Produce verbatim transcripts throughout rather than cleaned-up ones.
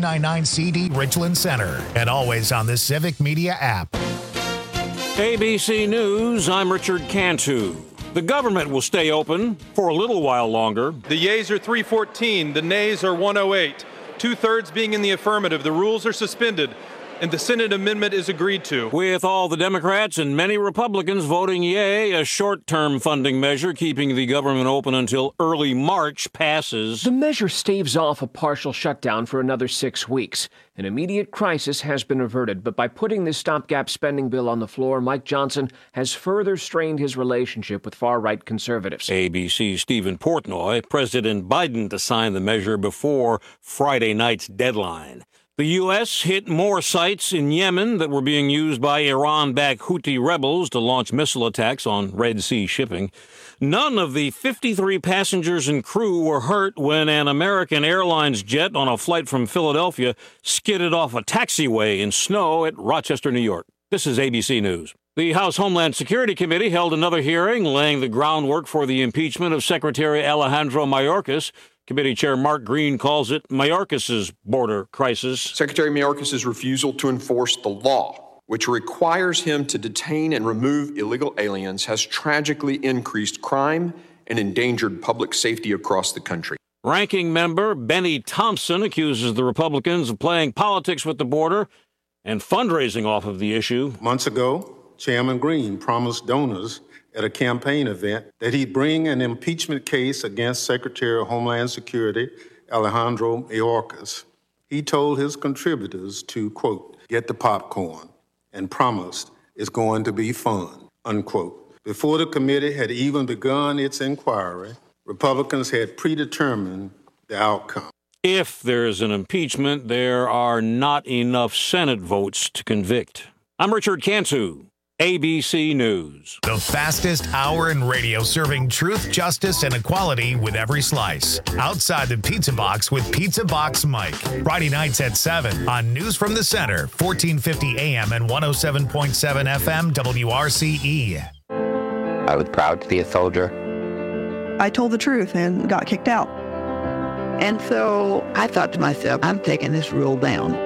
ninety-nine C D Richland Center, and always on the Civic Media app. A B C News, I'm Richard Cantu. The government will stay open for a little while longer. The yeas are three fourteen, the nays are one oh eight. Two-thirds being in the affirmative. The rules are suspended, and the Senate amendment is agreed to. With all the Democrats and many Republicans voting yay, a short-term funding measure keeping the government open until early March passes. The measure staves off a partial shutdown for another six weeks. An immediate crisis has been averted, but by putting this stopgap spending bill on the floor, Mike Johnson has further strained his relationship with far-right conservatives. A B C's Stephen Portnoy, President Biden to sign the measure before Friday night's deadline. The U S hit more sites in Yemen that were being used by Iran-backed Houthi rebels to launch missile attacks on Red Sea shipping. None of the fifty-three passengers and crew were hurt when an American Airlines jet on a flight from Philadelphia skidded off a taxiway in snow at Rochester, New York. This is A B C News. The House Homeland Security Committee held another hearing laying the groundwork for the impeachment of Secretary Alejandro Mayorkas. Committee Chair Mark Green calls it Mayorkas' border crisis. Secretary Mayorkas' refusal to enforce the law, which requires him to detain and remove illegal aliens, has tragically increased crime and endangered public safety across the country. Ranking member Benny Thompson accuses the Republicans of playing politics with the border and fundraising off of the issue. Months ago, Chairman Green promised donors at a campaign event that he'd bring an impeachment case against Secretary of Homeland Security Alejandro Mayorkas. He told his contributors to, quote, get the popcorn, and promised it's going to be fun, unquote. Before the committee had even begun its inquiry, Republicans had predetermined the outcome. If there is an impeachment, there are not enough Senate votes to convict. I'm Richard Cantu. A B C News. The fastest hour in radio, serving truth, justice, and equality with every slice. Outside the Pizza Box with Pizza Box Mike. Friday nights at seven on News from the Center, fourteen fifty A M and one oh seven point seven F M W R C E. I was proud to be a soldier. I told the truth and got kicked out. And so I thought to myself, I'm taking this rule down.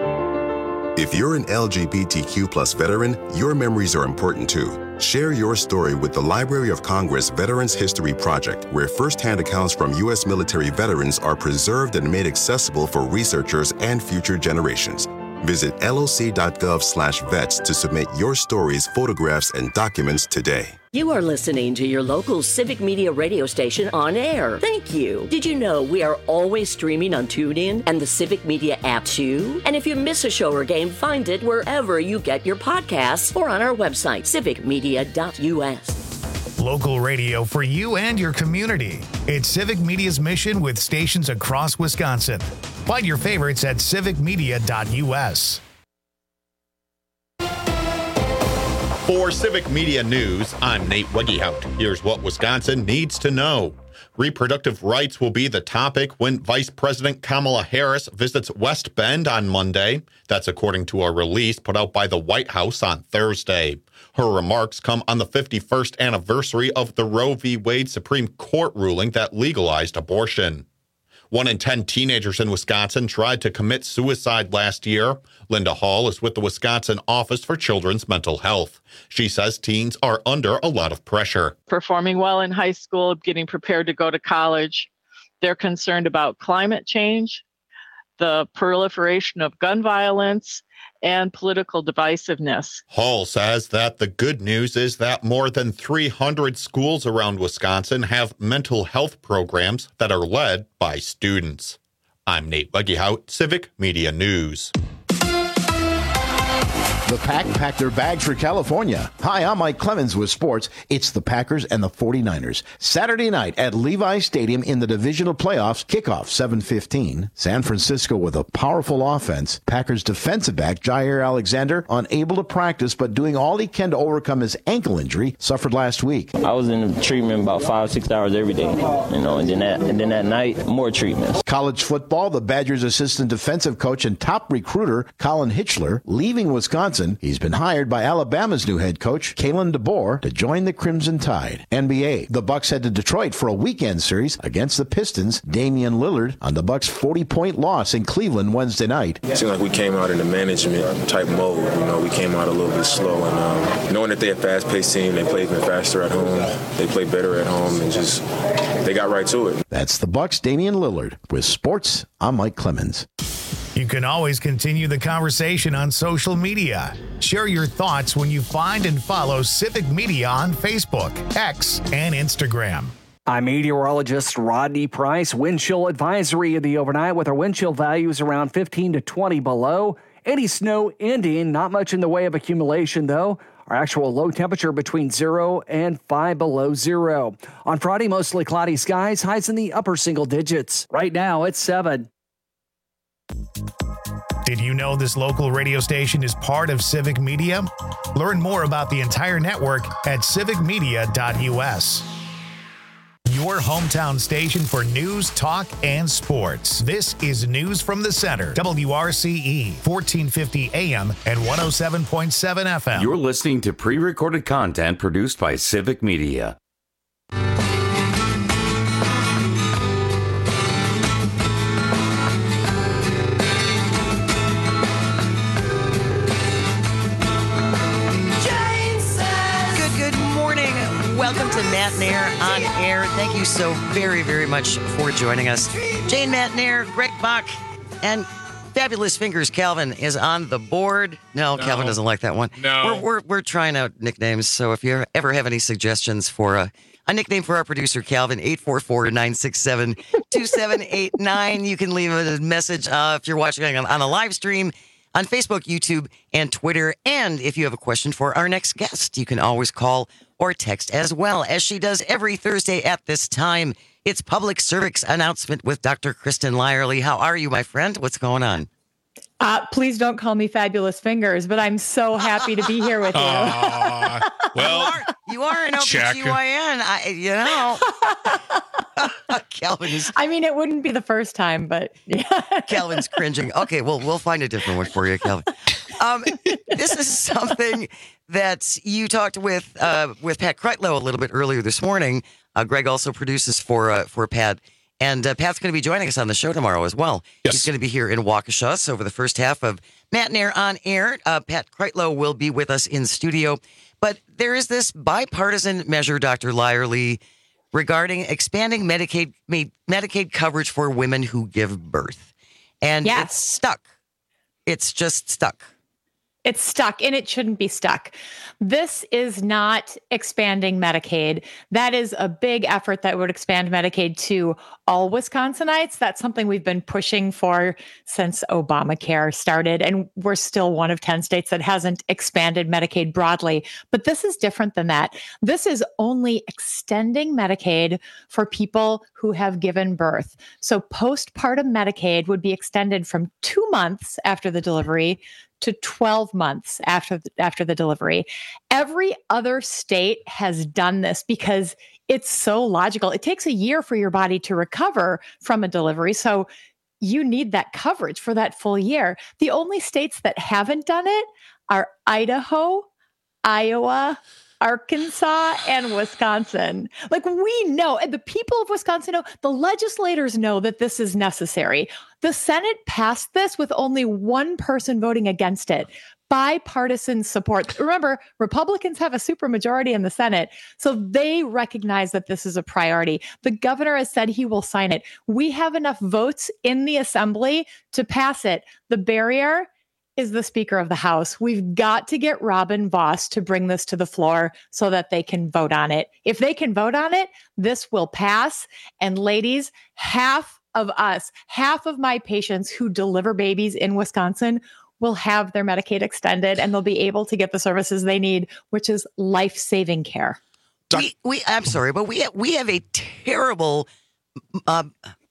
If you're an L G B T Q plus veteran, your memories are important too. Share your story with the Library of Congress Veterans History Project, where firsthand accounts from U S military veterans are preserved and made accessible for researchers and future generations. Visit loc.gov slash vets to submit your stories, photographs, and documents today. You are listening to your local Civic Media radio station on air. Thank you. Did you know we are always streaming on TuneIn and the Civic Media app too? And if you miss a show or game, find it wherever you get your podcasts or on our website, civic media dot U S. Local radio for you and your community. It's Civic Media's mission with stations across Wisconsin. Find your favorites at civic media dot U S. For Civic Media News, I'm Nate Wegehout. Here's what Wisconsin needs to know. Reproductive rights will be the topic when Vice President Kamala Harris visits West Bend on Monday. That's according to a release put out by the White House on Thursday. Her remarks come on the fifty-first anniversary of the Roe v. Wade Supreme Court ruling that legalized abortion. One in ten teenagers in Wisconsin tried to commit suicide last year. Linda Hall is with the Wisconsin Office for Children's Mental Health. She says teens are under a lot of pressure. Performing well in high school, getting prepared to go to college. They're concerned about climate change, the proliferation of gun violence, and political divisiveness. Hall says that the good news is that more than three hundred schools around Wisconsin have mental health programs that are led by students. I'm Nate Wegehout, Civic Media News. The Pack packed their bags for California. Hi, I'm Mike Clemens with sports. It's the Packers and the forty-niners. Saturday night at Levi Stadium in the divisional playoffs. Kickoff seven fifteen. San Francisco with a powerful offense. Packers defensive back Jair Alexander unable to practice but doing all he can to overcome his ankle injury suffered last week. I was in treatment about five, six hours every day, you know, and then that, and then at night, more treatments. College football, the Badgers assistant defensive coach and top recruiter Colin Hitchler leaving Wisconsin Wisconsin. He's been hired by Alabama's new head coach, Kalen DeBoer, to join the Crimson Tide. N B A. The Bucks head to Detroit for a weekend series against the Pistons. Damian Lillard on the Bucks' forty-point loss in Cleveland Wednesday night. It seemed like we came out in the management type mode. You know, we came out a little bit slow, and um, knowing that they're a fast-paced team, they play even faster at home. They play better at home, and just they got right to it. That's the Bucks' Damian Lillard. With sports, I'm Mike Clemens. You can always continue the conversation on social media. Share your thoughts when you find and follow Civic Media on Facebook, X, and Instagram. I'm meteorologist Rodney Price. Wind chill advisory in the overnight with our wind chill values around fifteen to twenty below. Any snow ending, not much in the way of accumulation though. Our actual low temperature between zero and five below zero. On Friday, mostly cloudy skies, highs in the upper single digits. Right now, it's seven. Did you know this local radio station is part of Civic Media? Learn more about the entire network at civic media dot u s. Your hometown station for news, talk, and sports. This is News from the Center. W R C E, fourteen fifty A M and one oh seven point seven F M. You're listening to pre-recorded content produced by Civic Media. Welcome to Matt and Air on Air. Thank you so very, very much for joining us. Jane, Matt and Air, Greg Bach, and Fabulous Fingers Calvin is on the board. No, no. Calvin doesn't like that one. No. We're, we're, we're trying out nicknames, so if you ever have any suggestions for a, a nickname for our producer, Calvin, eight four four, nine six seven, two seven eight nine. You can leave a message uh, if you're watching on, on a live stream on Facebook, YouTube, and Twitter. And if you have a question for our next guest, you can always call or text as well, as she does every Thursday at this time. It's Public Service Announcement with Doctor Kristen Lyerly. How are you, my friend? What's going on? Uh, please don't call me Fabulous Fingers, but I'm so happy to be here with you. Uh, well, you are, you are an O B G Y N, I, you know. Calvin is... I mean, it wouldn't be the first time, but yeah. Calvin's cringing. Okay, well, we'll find a different one for you, Calvin. Um, this is something that you talked with uh, with Pat Kreitlow a little bit earlier this morning. Uh, Greg also produces for uh, for Pat. And uh, Pat's going to be joining us on the show tomorrow as well. Yes. He's going to be here in Waukesha. So over the first half of Matt and Air on Air, uh, Pat Kreitlow will be with us in studio. But there is this bipartisan measure, Doctor Lyerly, regarding expanding Medicaid Medicaid coverage for women who give birth. And yes. It's stuck. It's just stuck. It's stuck, and it shouldn't be stuck. This is not expanding Medicaid. That is a big effort that would expand Medicaid to all Wisconsinites. That's something we've been pushing for since Obamacare started, and we're still one of ten states that hasn't expanded Medicaid broadly. But this is different than that. This is only extending Medicaid for people who have given birth. So postpartum Medicaid would be extended from two months after the delivery to twelve months after the, after the delivery. Every other state has done this because it's so logical. It takes a year for your body to recover from a delivery. So you need that coverage for that full year. The only states that haven't done it are Idaho, Iowa, Arkansas, and Wisconsin. Like, we know, and the people of Wisconsin know, the legislators know that this is necessary. The Senate passed this with only one person voting against it. Bipartisan support. Remember, Republicans have a supermajority in the Senate, so they recognize that this is a priority. The governor has said he will sign it. We have enough votes in the Assembly to pass it. The barrier is the Speaker of the House. We've got to get Robin Vos to bring this to the floor so that they can vote on it. If they can vote on it, this will pass. And ladies, half of us, half of my patients who deliver babies in Wisconsin will have their Medicaid extended, and they'll be able to get the services they need, which is life-saving care. We, we, I'm sorry, but we have, we have a terrible uh,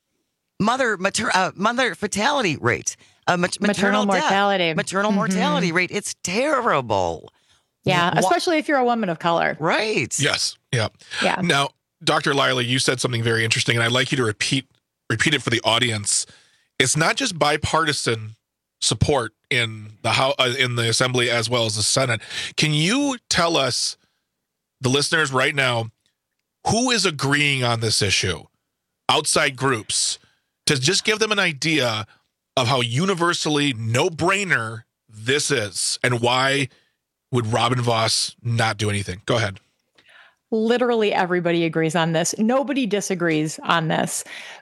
mother mater, uh, mother fatality rate. Uh, mat- maternal, maternal mortality. Death, maternal mm-hmm. mortality rate. It's terrible. Yeah, Wha- especially if you're a woman of color. Right. Yes. Yeah. Yeah. Now, Doctor Lyerly, you said something very interesting, and I'd like you to repeat repeat it for the audience. It's not just bipartisan support in the House, uh, in the Assembly as well as the Senate. Can you tell us, the listeners right now, who is agreeing on this issue? Outside groups, to just give them an idea of how universally no-brainer this is, and why would Robin Vos not do anything? Go ahead. Literally everybody agrees on this. Nobody disagrees on this.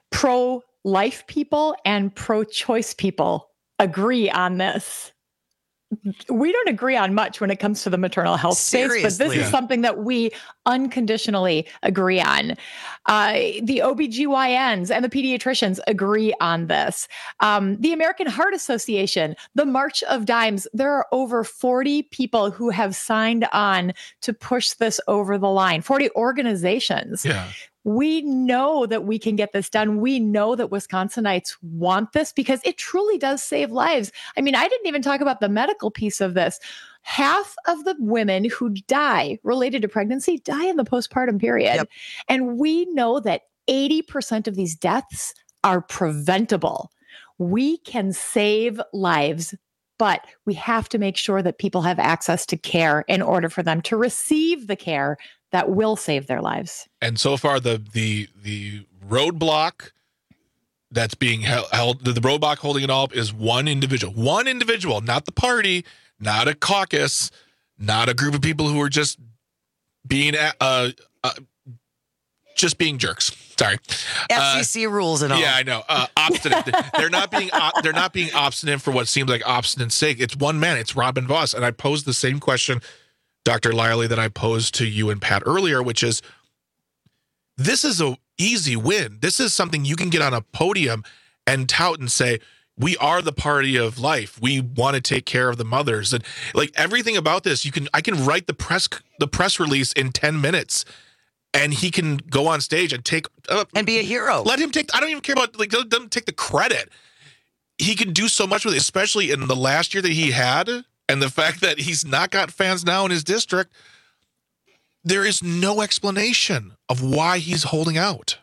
Pro-life people and pro-choice people agree on this. We don't agree on much when it comes to the maternal health Seriously. space, but this is something that we unconditionally agree on. Uh, the O B G Y Ns and the pediatricians agree on this. Um, the American Heart Association, the March of Dimes, there are over forty people who have signed on to push this over the line, forty organizations. Yeah. We know that we can get this done. We know that Wisconsinites want this because it truly does save lives. I mean, I didn't even talk about the medical piece of this. Half of the women who die related to pregnancy die in the postpartum period. Yep. And we know that eighty percent of these deaths are preventable. We can save lives, but we have to make sure that people have access to care in order for them to receive the care that will save their lives. And so far, the the the roadblock that's being held, held the roadblock holding it all up is one individual. One individual, not the party, not a caucus, not a group of people who are just being uh, uh just being jerks. Sorry, F C C uh, rules and all. Yeah, I know. Uh, obstinate. they're not being uh, they're not being obstinate for what seems like obstinate sake. It's one man. It's Robin Vos, and I posed the same question, Doctor Lyerly, that I posed to you and Pat earlier, which is, this is a easy win. This is something you can get on a podium and tout and say, we are the party of life. We want to take care of the mothers, and like everything about this, you can I can write the press the press release in ten minutes. And he can go on stage and take uh, and be a hero. Let him take. I don't even care about like let him take the credit. He can do so much with it, especially in the last year that he had, and the fact that he's not got fans now in his district. There is no explanation of why he's holding out.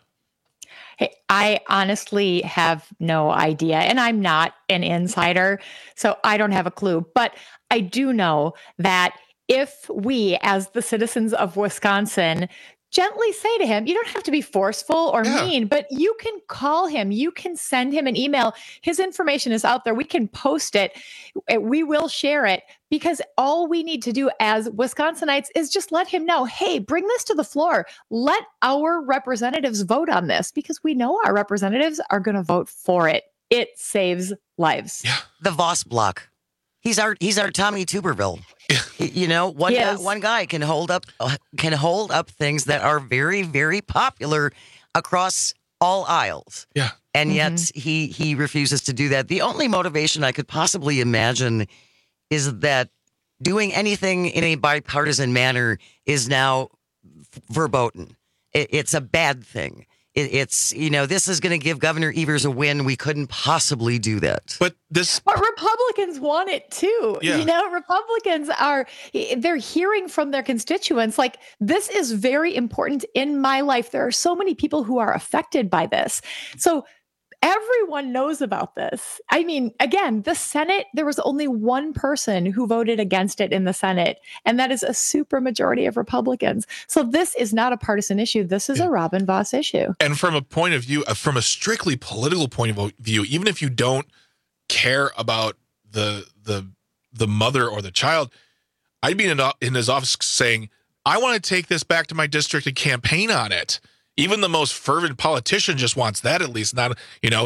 Hey, I honestly have no idea, and I'm not an insider, so I don't have a clue. But I do know that if we, as the citizens of Wisconsin, gently say to him, you don't have to be forceful or yeah. mean, but you can call him. You can send him an email. His information is out there. We can post it. We will share it, because all we need to do as Wisconsinites is just let him know, hey, bring this to the floor. Let our representatives vote on this, because we know our representatives are going to vote for it. It saves lives. Yeah. The Vos block. He's our he's our Tommy Tuberville. You know, one Yes. guy, one guy can hold up uh, can hold up things that are very, very popular across all aisles. Yeah. And Mhm. yet he he refuses to do that. The only motivation I could possibly imagine is that doing anything in a bipartisan manner is now verboten. It, it's a bad thing. It, it's, you know, this is going to give Governor Evers a win. We couldn't possibly do that. But this, But Republicans want it too. Yeah. You know, Republicans are, they're hearing from their constituents, like, this is very important in my life. There are so many people who are affected by this. So everyone knows about this. I mean, again, the Senate, there was only one person who voted against it in the Senate, and that is a super majority of Republicans. So this is not a partisan issue. This is Yeah. a Robin Vos issue. and from a point of view, uh, from a strictly political point of view, even if you don't care about the the the mother or the child, I'd be in, in his office saying, I want to take this back to my district and campaign on it. Even the most fervent politician just wants that, at least. Not, you know,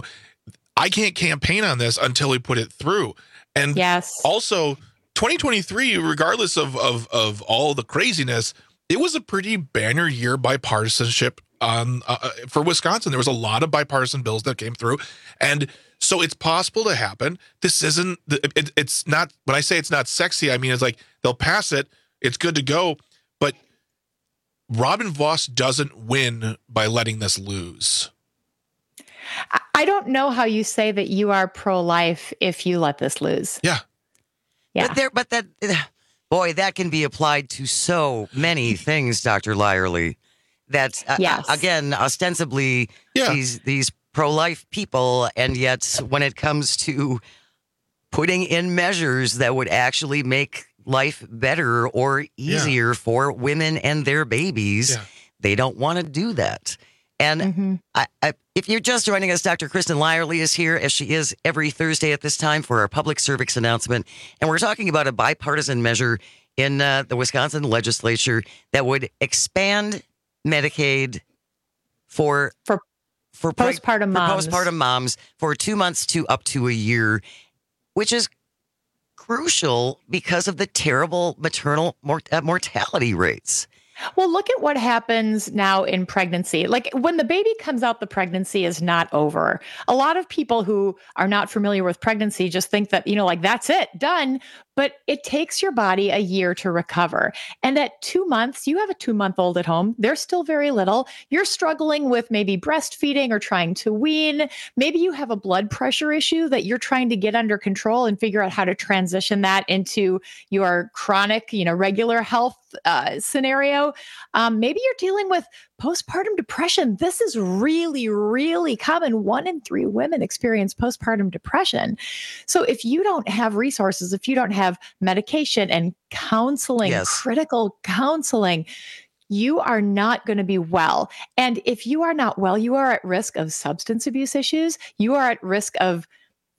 I can't campaign on this until we put it through. And Yes. also, twenty twenty-three, regardless of, of, of all the craziness, it was a pretty banner year bipartisanship on uh, for Wisconsin. There was a lot of bipartisan bills that came through. And so it's possible to happen. This isn't, it, it's not, when I say it's not sexy, I mean, it's like they'll pass it. It's good to go. But Robin Vos doesn't win by letting this lose. I- I don't know how you say that you are pro-life if you let this lose. Yeah. Yeah. But there, but that, boy, that can be applied to so many things, Doctor Lyerly. That uh, Yes. again, ostensibly Yeah. these these pro-life people, and yet when it comes to putting in measures that would actually make life better or easier yeah. for women and their babies. Yeah. They don't want to do that. And mm-hmm. I, I, if you're just joining us, Doctor Kristen Lyerly is here, as she is every Thursday at this time, for our public service announcement. And we're talking about a bipartisan measure in uh, the Wisconsin legislature that would expand Medicaid for for, for postpartum preg- moms. For postpartum moms for two months to up to a year, which is crucial because of the terrible maternal mort- uh, mortality rates. Well, look at what happens now in pregnancy. Like when the baby comes out, the pregnancy is not over. A lot of people who are not familiar with pregnancy just think that, you know, like that's it, done. But it takes your body a year to recover. And at two months, you have a two-month-old at home. They're still very little. You're struggling with maybe breastfeeding or trying to wean. Maybe you have a blood pressure issue that you're trying to get under control and figure out how to transition that into your chronic, you know, regular health uh, scenario. Um, maybe you're dealing with postpartum depression. This is really, really common. One in three women experience postpartum depression. So if you don't have resources, if you don't have medication and counseling, yes. critical counseling, you are not going to be well. And if you are not well, you are at risk of substance abuse issues. You are at risk of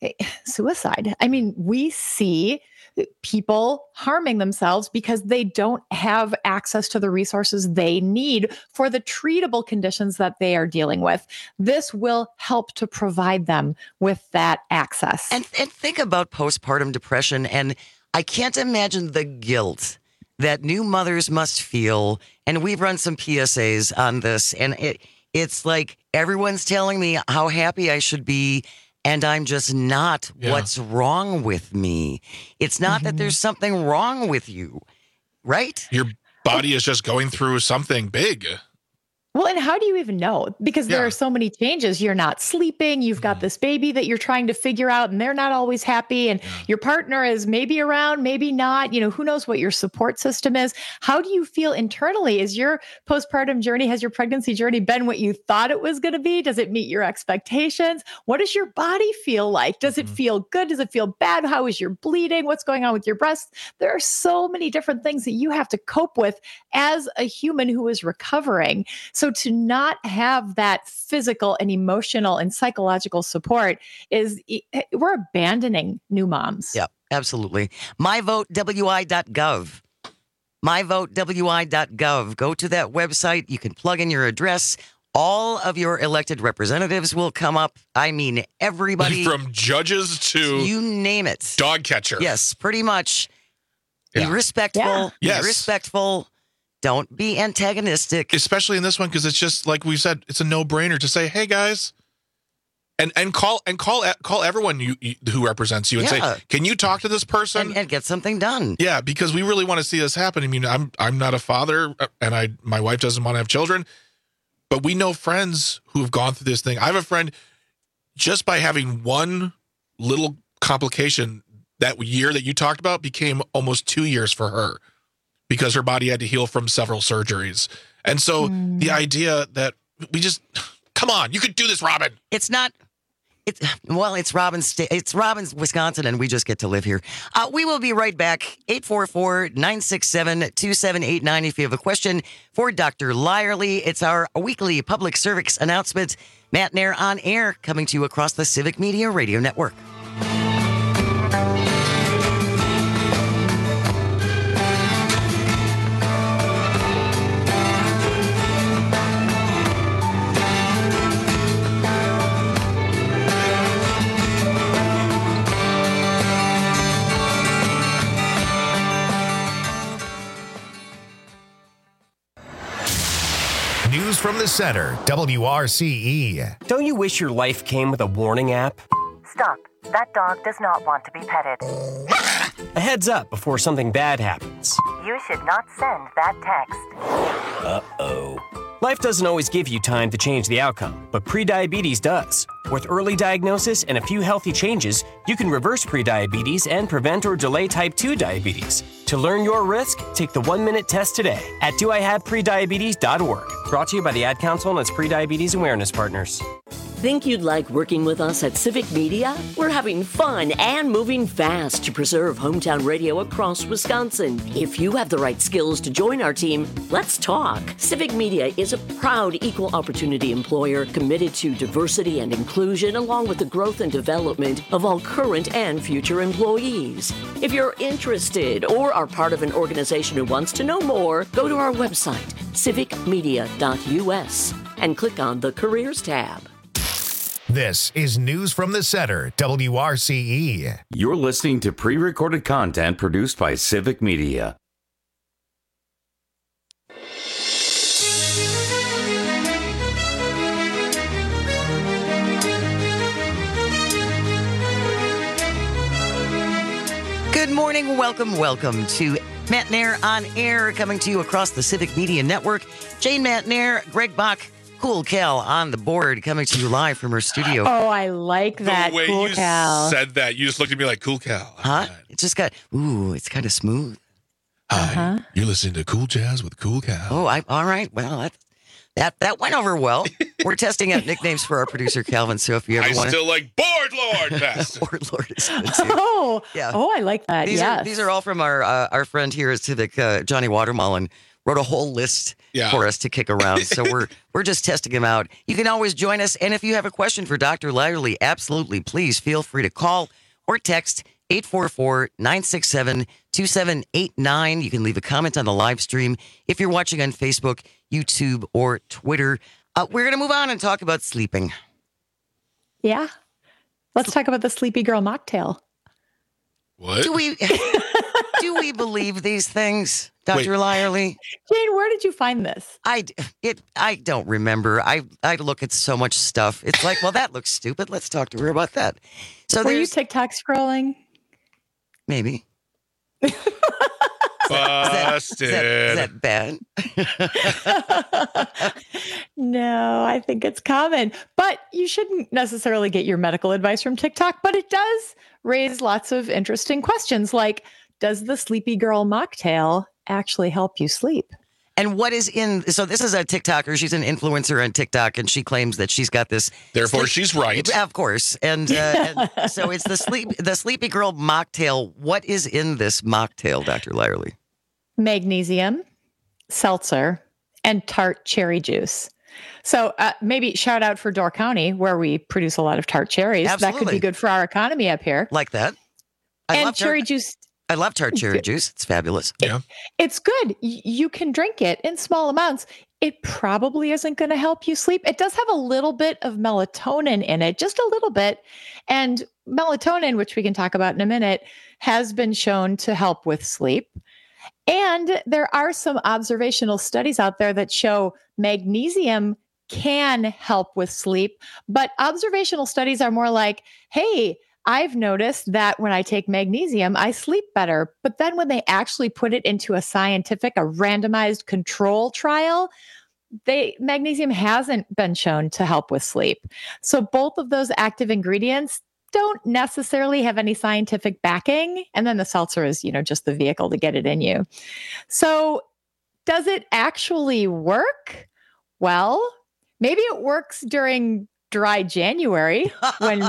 suicide. I mean, we see people harming themselves because they don't have access to the resources they need for the treatable conditions that they are dealing with. This will help to provide them with that access. And, and think about postpartum depression. And I can't imagine the guilt that new mothers must feel. And we've run some P S As on this. And it it's like everyone's telling me how happy I should be. And I'm just not. Yeah. What's wrong with me? It's not mm-hmm. that there's something wrong with you, right? Your body is just going through something big. Well, and how do you even know? Because there yeah. are so many changes. You're not sleeping. You've got this baby that you're trying to figure out, and they're not always happy. And yeah. your partner is maybe around, maybe not. You know, who knows what your support system is? How do you feel internally? Is your postpartum journey, has your pregnancy journey been what you thought it was going to be? Does it meet your expectations? What does your body feel like? Does mm-hmm. it feel good? Does it feel bad? How is your bleeding? What's going on with your breasts? There are so many different things that you have to cope with as a human who is recovering. So to not have that physical and emotional and psychological support is, we're abandoning new moms. Yep, absolutely. my vote W I dot gov. my vote W I dot gov. Go to that website. You can plug in your address. All of your elected representatives will come up. I mean, everybody. From judges to... You name it. Dog catcher. Yes, pretty much. Yeah. Be respectful. Yeah. Yes. Be respectful. Don't be antagonistic. Especially in this one, because it's just like we said, it's a no-brainer to say, hey, guys, and and call and call call everyone you, you, who represents you and yeah. say, can you talk to this person? And, and get something done. Yeah, because we really want to see this happen. I mean, I'm I'm not a father, and I my wife doesn't want to have children, but we know friends who have gone through this thing. I have a friend, just by having one little complication that year that you talked about became almost two years for her, because her body had to heal from several surgeries. And so mm. the idea that we just, come on, you could do this, Robin. It's not, it's, well, it's Robin's, sta- it's Robin's, Wisconsin, and we just get to live here. Uh, we will be right back. eight four four, nine six seven, two seven eight nine if you have a question for Doctor Lyerly. It's our weekly public service announcement. Matt Nair on air, coming to you across the Civic Media Radio Network. News from the center, W R C E. Don't you wish your life came with a warning app? Stop. That dog does not want to be petted. A heads up before something bad happens. You should not send that text. Uh-oh. Life doesn't always give you time to change the outcome, but prediabetes does. With early diagnosis and a few healthy changes, you can reverse prediabetes and prevent or delay type two diabetes. To learn your risk, take the one-minute test today at do I have prediabetes dot org. Brought to you by the Ad Council and its prediabetes awareness partners. Think you'd like working with us at Civic Media? We're having fun and moving fast to preserve hometown radio across Wisconsin. If you have the right skills to join our team, let's talk. Civic Media is a proud equal opportunity employer committed to diversity and inclusion, along with the growth and development of all current and future employees. If you're interested or are part of an organization who wants to know more, go to our website, civic media dot u s, and click on the Careers tab. This is News from the Center, W R C E. You're listening to pre-recorded content produced by Civic Media. Good morning, welcome, welcome to Matt Nair on Air, coming to you across the Civic Media Network. Jane Matt Nair, Greg Bach, Cool Cal on the board, coming to you live from her studio. Oh, I like that. The way Cool you Cal. said that, you just looked at me like, Cool Cal. Huh? It just got, ooh, it's kind of smooth. Hi, Uh-huh. you're listening to Cool Jazz with Cool Cal. Oh, I, all right. Well, that, that that went over well. We're testing out nicknames for our producer, Calvin. So if you ever I want still like Board Lord best. Board Lord is good too. Oh, Yeah. oh, I like that. These yes. are these are all from our uh, our friend here at Civic, uh, Johnny Watermullen. Wrote a whole list Yeah. for us to kick around. So we're we're just testing them out. You can always join us. And if you have a question for Doctor Lyerly, absolutely, please feel free to call or text eight four four, nine six seven, two seven eight nine. You can leave a comment on the live stream if you're watching on Facebook, YouTube, or Twitter. Uh, we're going to move on and talk about sleeping. Yeah. Let's talk about the Sleepy Girl mocktail. What? Do we do we believe these things, Doctor Wait. Lyerly? Jane, where did you find this? I, it, I don't remember. I, I look at so much stuff. It's like, well, that looks stupid. Let's talk to her about that. So Were you there's TikTok scrolling? maybe. Busted. Is that, is that bad? No, I think it's common. But you shouldn't necessarily get your medical advice from TikTok, but it does raise lots of interesting questions like, does the Sleepy Girl mocktail actually help you sleep? And what is in? So this is a TikToker. She's an influencer on TikTok, and she claims that she's got this. Therefore, sleep- she's right. Of course, and, uh, and so it's the sleep, the Sleepy Girl mocktail. What is in this mocktail, Doctor Lyerly? Magnesium, seltzer, and tart cherry juice. So uh, maybe shout out for Door County, where we produce a lot of tart cherries. That could Absolutely. be good for our economy up here. Like that. I and love cherry tart, juice. I love tart cherry juice. It's fabulous. Yeah. It's good. Y- You can drink it in small amounts. It probably isn't going to help you sleep. It does have a little bit of melatonin in it, just a little bit. And melatonin, which we can talk about in a minute, has been shown to help with sleep. And there are some observational studies out there that show magnesium can help with sleep. But observational studies are more like, hey, I've noticed that when I take magnesium, I sleep better. But then when they actually put it into a scientific, a randomized control trial, they magnesium hasn't been shown to help with sleep. So both of those active ingredients don't necessarily have any scientific backing. And then the seltzer is, you know, just the vehicle to get it in you. So does it actually work? Well, maybe it works during dry January when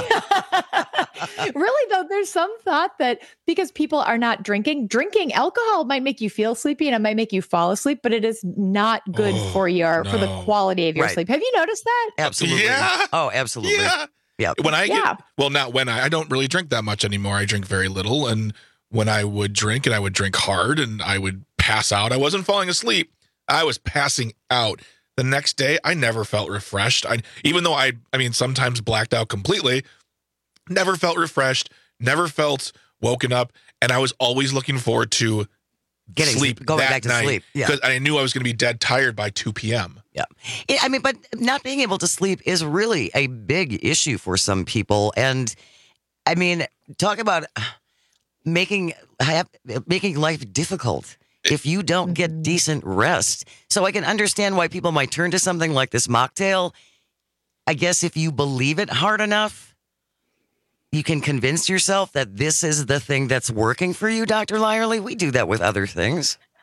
really though there's some thought that because people are not drinking drinking alcohol might make you feel sleepy and it might make you fall asleep, but it is not good Oh, for your for the no. quality of your Right. sleep. Have you noticed that? Absolutely. Yeah. Oh, absolutely. Yeah. Yeah. When I Yeah. get, well, not when I, I don't really drink that much anymore. I drink very little. And when I would drink and I would drink hard and I would pass out, I wasn't falling asleep. I was passing out. The next day, I never felt refreshed. I, even though I, I mean, sometimes blacked out completely, never felt refreshed, never felt woken up. And I was always looking forward to Getting sleep going that back to night sleep. Yeah. because I knew I was going to be dead tired by two p.m. Yeah. Yeah, I mean, but not being able to sleep is really a big issue for some people. And I mean, talk about making have, making life difficult if you don't get decent rest. So I can understand why people might turn to something like this mocktail. I guess if you believe it hard enough, you can convince yourself that this is the thing that's working for you, Doctor Lyerly. We do that with other things.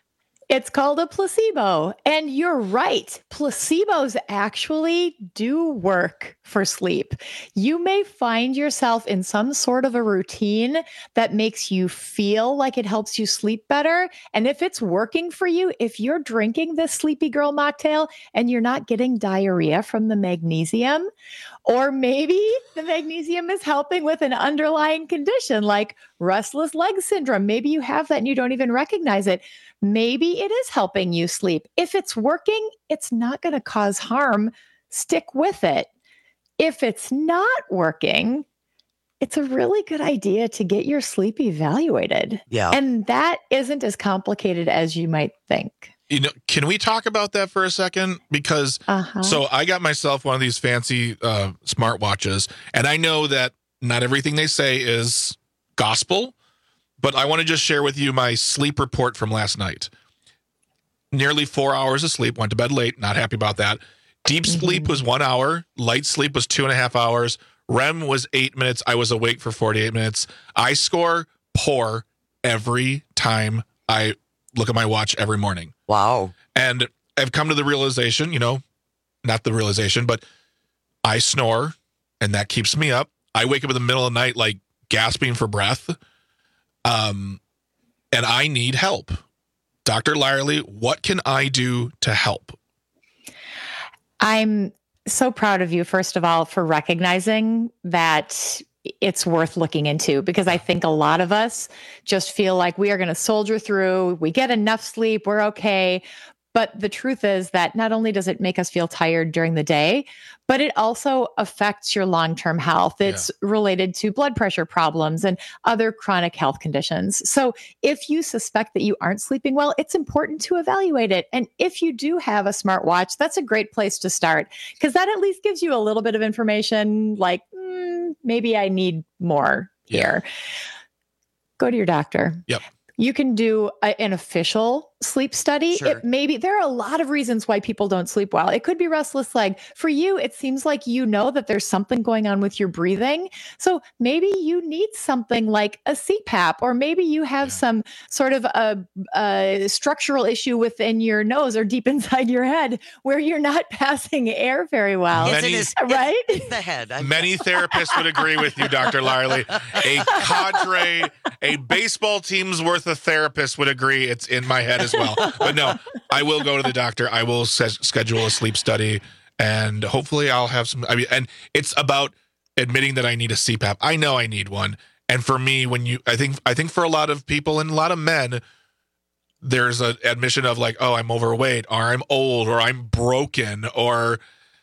It's called a placebo. And you're right. Placebos actually do work for sleep. You may find yourself in some sort of a routine that makes you feel like it helps you sleep better. And if it's working for you, if you're drinking this Sleepy Girl mocktail and you're not getting diarrhea from the magnesium, or maybe the magnesium is helping with an underlying condition like restless leg syndrome. Maybe you have that and you don't even recognize it. Maybe it is helping you sleep. If it's working, it's not going to cause harm. Stick with it. If it's not working, it's a really good idea to get your sleep evaluated. Yeah. And that isn't as complicated as you might think. You know, can we talk about that for a second? Because uh-huh. so I got myself one of these fancy uh, smartwatches, and I know that not everything they say is gospel, but I want to just share with you my sleep report from last night. Nearly four hours of sleep, went to bed late, not happy about that. Deep sleep mm-hmm. was one hour. Light sleep was two and a half hours. R E M was eight minutes. I was awake for forty-eight minutes. I score poor every time I look at my watch every morning. Wow. And I've come to the realization, you know, not the realization, but I snore and that keeps me up. I wake up in the middle of the night, like gasping for breath. Um, and I need help. Doctor Lyerly, what can I do to help? I'm so proud of you, first of all, for recognizing that it's worth looking into, because I think a lot of us just feel like we are going to soldier through. We get enough sleep. We're okay. But the truth is that not only does it make us feel tired during the day, but it also affects your long-term health. It's yeah. related to blood pressure problems and other chronic health conditions. So if you suspect that you aren't sleeping well, it's important to evaluate it. And if you do have a smartwatch, that's a great place to start, because that at least gives you a little bit of information like, mm, maybe I need more yeah. here. Go to your doctor. Yep. You can do a, an official sleep study. Sure. It maybe there are a lot of reasons why people don't sleep well. It could be restless leg. For you, it seems like you know that there's something going on with your breathing. So maybe you need something like a C PAP, or maybe you have yeah. some sort of a, a structural issue within your nose or deep inside your head where you're not passing air very well. Many, it's in his, right? It's the head. I'm Many therapists would agree with you, Doctor Lyerly. A cadre, a baseball team's worth of therapists would agree it's in my head as well. But no, I will go to the doctor. I will ses- schedule a sleep study, and hopefully I'll have some. I mean, and it's about admitting that I need a C PAP. I know I need one. And for me, when you, I think, I think for a lot of people and a lot of men, there's an admission of like, oh, I'm overweight, or I'm old, or I'm broken, or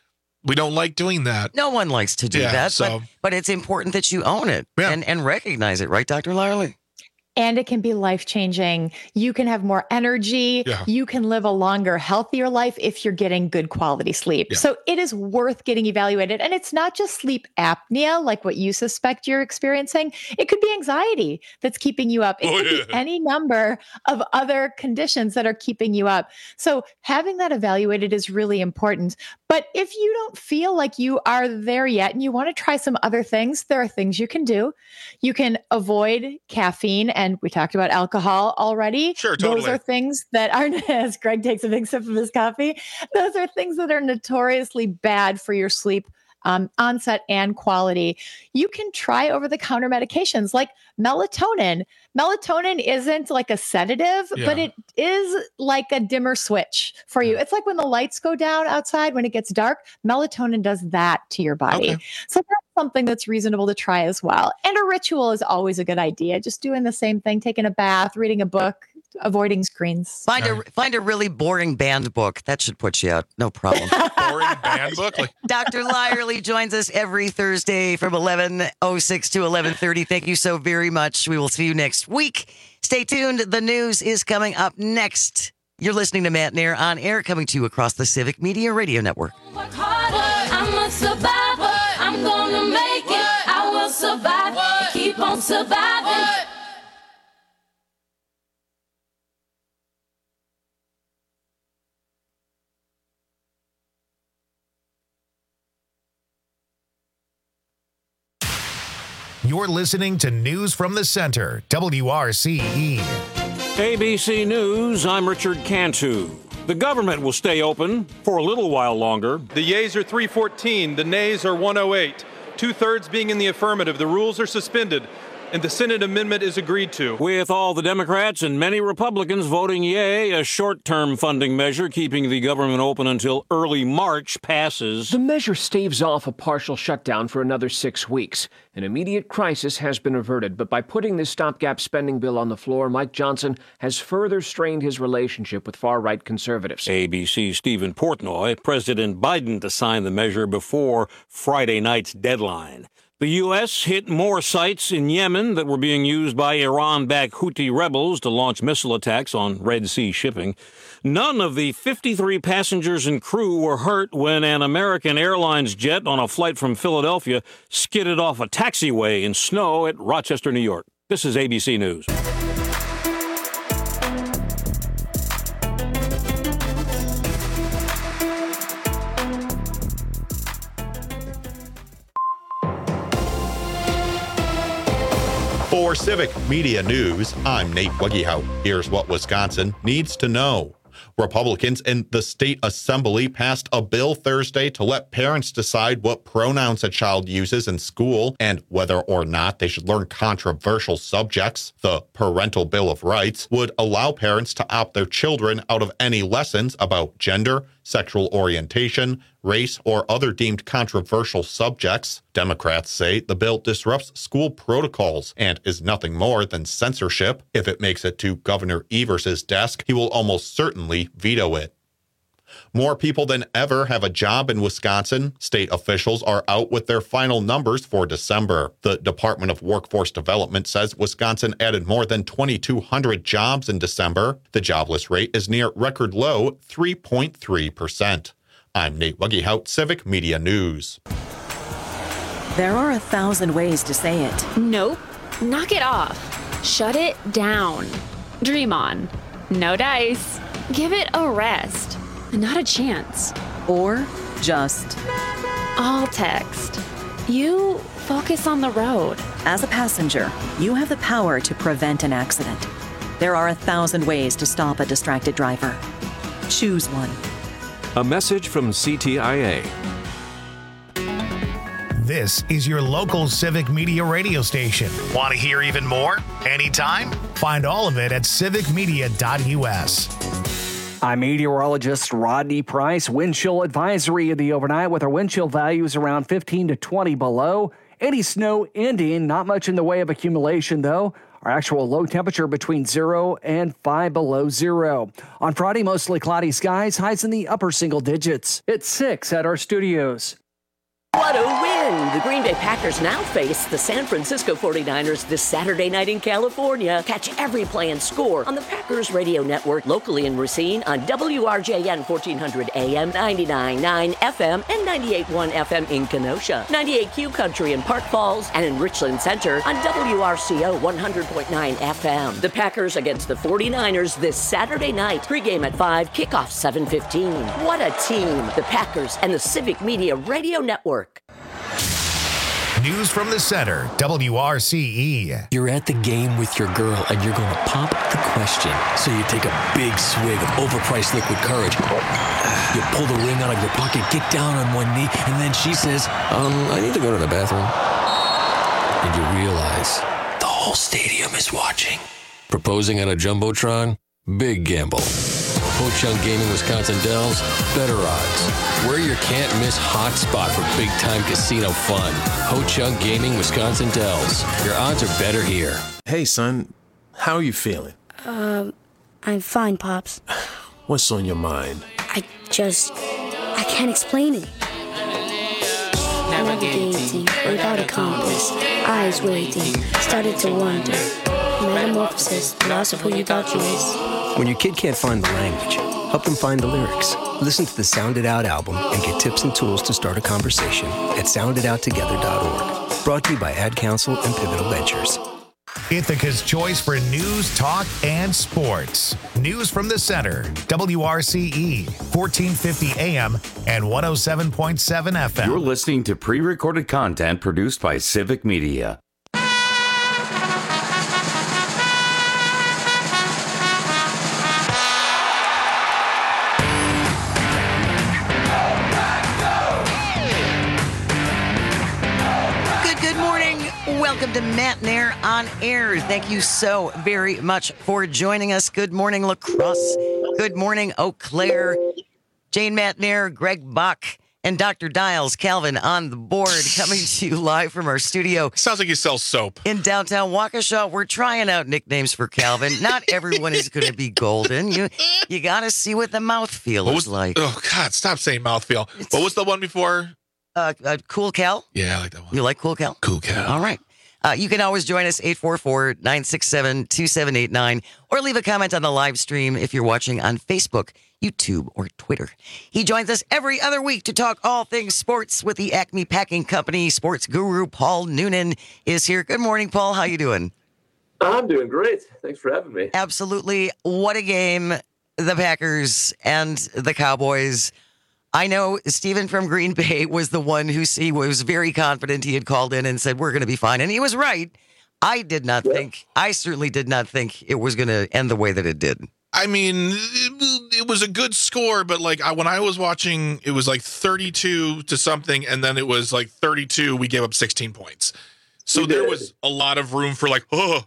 we don't like doing that. No one likes to do yeah, that, so. but, but it's important that you own it yeah. and, and recognize it, right, Doctor Lyerly? And it can be life-changing. You can have more energy. Yeah. You can live a longer, healthier life if you're getting good quality sleep. Yeah. So it is worth getting evaluated. And it's not just sleep apnea, like what you suspect you're experiencing. It could be anxiety that's keeping you up. It oh, could yeah. be any number of other conditions that are keeping you up. So having that evaluated is really important. But if you don't feel like you are there yet and you want to try some other things, there are things you can do. You can avoid caffeine, and we talked about alcohol already. Sure, totally. Those are things that are, as Greg takes a big sip of his coffee, those are things that are notoriously bad for your sleep um, onset and quality. You can try over-the-counter medications like melatonin. Melatonin isn't like a sedative, Yeah. but it is like a dimmer switch for you. It's like when the lights go down outside, when it gets dark, melatonin does that to your body. Okay. So that's something that's reasonable to try as well. And a ritual is always a good idea. Just doing the same thing, taking a bath, reading a book, avoiding screens. Find a find a really boring band book. That should put you out. No problem. Boring band book? Like- Doctor Lyerly joins us every Thursday from eleven oh six to eleven thirty. Thank you so very much. We will see you next week. Stay tuned. The news is coming up next. You're listening to Matt Nair on air, coming to you across the Civic Media Radio Network. Work harder, I'm a survivor. I'm gonna make it. I will survive. Keep on surviving. You're listening to News from the Center, W R C E. A B C News, I'm Richard Cantu. The government will stay open for a little while longer. The yeas are three fourteen, the nays are one oh eight. Two-thirds being in the affirmative. The rules are suspended, and the Senate amendment is agreed to. With all the Democrats and many Republicans voting yay, a short-term funding measure keeping the government open until early March passes. The measure staves off a partial shutdown for another six weeks. An immediate crisis has been averted, but by putting this stopgap spending bill on the floor, Mike Johnson has further strained his relationship with far-right conservatives. A B C's Stephen Portnoy, President Biden to sign the measure before Friday night's deadline. The U S hit more sites in Yemen that were being used by Iran-backed Houthi rebels to launch missile attacks on Red Sea shipping. None of the fifty-three passengers and crew were hurt when an American Airlines jet on a flight from Philadelphia skidded off a taxiway in snow at Rochester, New York. This is A B C News. For Civic Media News, I'm Nate Weggehout. Here's what Wisconsin needs to know. Republicans in the state assembly passed a bill Thursday to let parents decide what pronouns a child uses in school and whether or not they should learn controversial subjects. The Parental Bill of Rights would allow parents to opt their children out of any lessons about gender, sexual orientation, race, or other deemed controversial subjects. Democrats say the bill disrupts school protocols and is nothing more than censorship. If it makes it to Governor Evers' desk, he will almost certainly veto it. More people than ever have a job in Wisconsin. State officials are out with their final numbers for December. The Department of Workforce Development says Wisconsin added more than twenty-two hundred jobs in December. The jobless rate is near record low, three point three percent. I'm Nate Weggehout, Civic Media News. There are a thousand ways to say it. Nope. Knock it off. Shut it down. Dream on. No dice. Give it a rest. Not a chance. Or just all text. You focus on the road. As a passenger, you have the power to prevent an accident. There are a thousand ways to stop a distracted driver. Choose one. A message from C T I A. This is your local Civic Media radio station. Want to hear even more? Anytime? Find all of it at civic media dot U S. I'm meteorologist Rodney Price. Wind chill advisory in the overnight with our wind chill values around fifteen to twenty below. Any snow ending, not much in the way of accumulation though. Our actual low temperature between zero and five below zero. On Friday, mostly cloudy skies, highs in the upper single digits. It's six at our studios. What a win! The Green Bay Packers now face the San Francisco forty-niners this Saturday night in California. Catch every play and score on the Packers Radio Network locally in Racine on W R J N fourteen hundred A M, ninety-nine point nine F M, and ninety-eight point one F M in Kenosha. ninety-eight Q Country in Park Falls and in Richland Center on W R C O one hundred point nine F M. The Packers against the forty-niners this Saturday night. Pregame at five, kickoff seven fifteen. What a team! The Packers and the Civic Media Radio Network. News from the center, W R C E. You're at the game with your girl and you're going to pop the question. So you take a big swig of overpriced liquid courage. You pull the ring out of your pocket, get down on one knee, and then she says, um, I need to go to the bathroom. And you realize the whole stadium is watching. Proposing on a Jumbotron? Big gamble. Ho-Chunk Gaming Wisconsin Dells, better odds. We're your can't-miss hotspot for big-time casino fun. Ho-Chunk Gaming Wisconsin Dells. Your odds are better here. Hey, son. How are you feeling? Um, I'm fine, Pops. What's on your mind? I just... I can't explain it. Navigating without a compass. Eyes waiting. Started to wonder. Metamorphosis. Loss of who you thought you was. When your kid can't find the language, help them find the lyrics. Listen to the Sound It Out album and get tips and tools to start a conversation at sound it out together dot org. Brought to you by Ad Council and Pivotal Ventures. Ithaca's choice for news, talk, and sports. News from the center, W R C E, fourteen fifty A M and one oh seven point seven F M. You're listening to pre-recorded content produced by Civic Media. welcome to Matt Nair on Air. Thank you so very much for joining us. Good morning, La Crosse. Good morning, Eau Claire. Jane Matt Nair, Greg Bach, and Doctor Dials, Calvin on the board, coming to you live from our studio. Sounds like you sell soap. In downtown Waukesha, we're trying out nicknames for Calvin. Not everyone is going to be golden. You you got to see what the mouthfeel is like. Oh, God, stop saying mouthfeel. It's, what was the one before? Uh, uh, Cool Cal? Yeah, I like that one. You like Cool Cal? Cool Cal. All right. Uh, you can always join us, eight four four, nine six seven, two seven eight nine, or leave a comment on the live stream if you're watching on Facebook, YouTube, or Twitter. He joins us every other week to talk all things sports with the Acme Packing Company. Sports guru Paul Noonan is here. Good morning, Paul. How you doing? I'm doing great. Thanks for having me. Absolutely. What a game. The Packers and the Cowboys. I know Stephen from Green Bay was the one who he was very confident. He had called in and said, we're going to be fine. And he was right. I did not yeah. think, I certainly did not think it was going to end the way that it did. I mean, it, it was a good score, but like I, when I was watching, it was like thirty-two to something. And then it was like thirty-two. We gave up sixteen points. So we there did. was a lot of room for like, oh.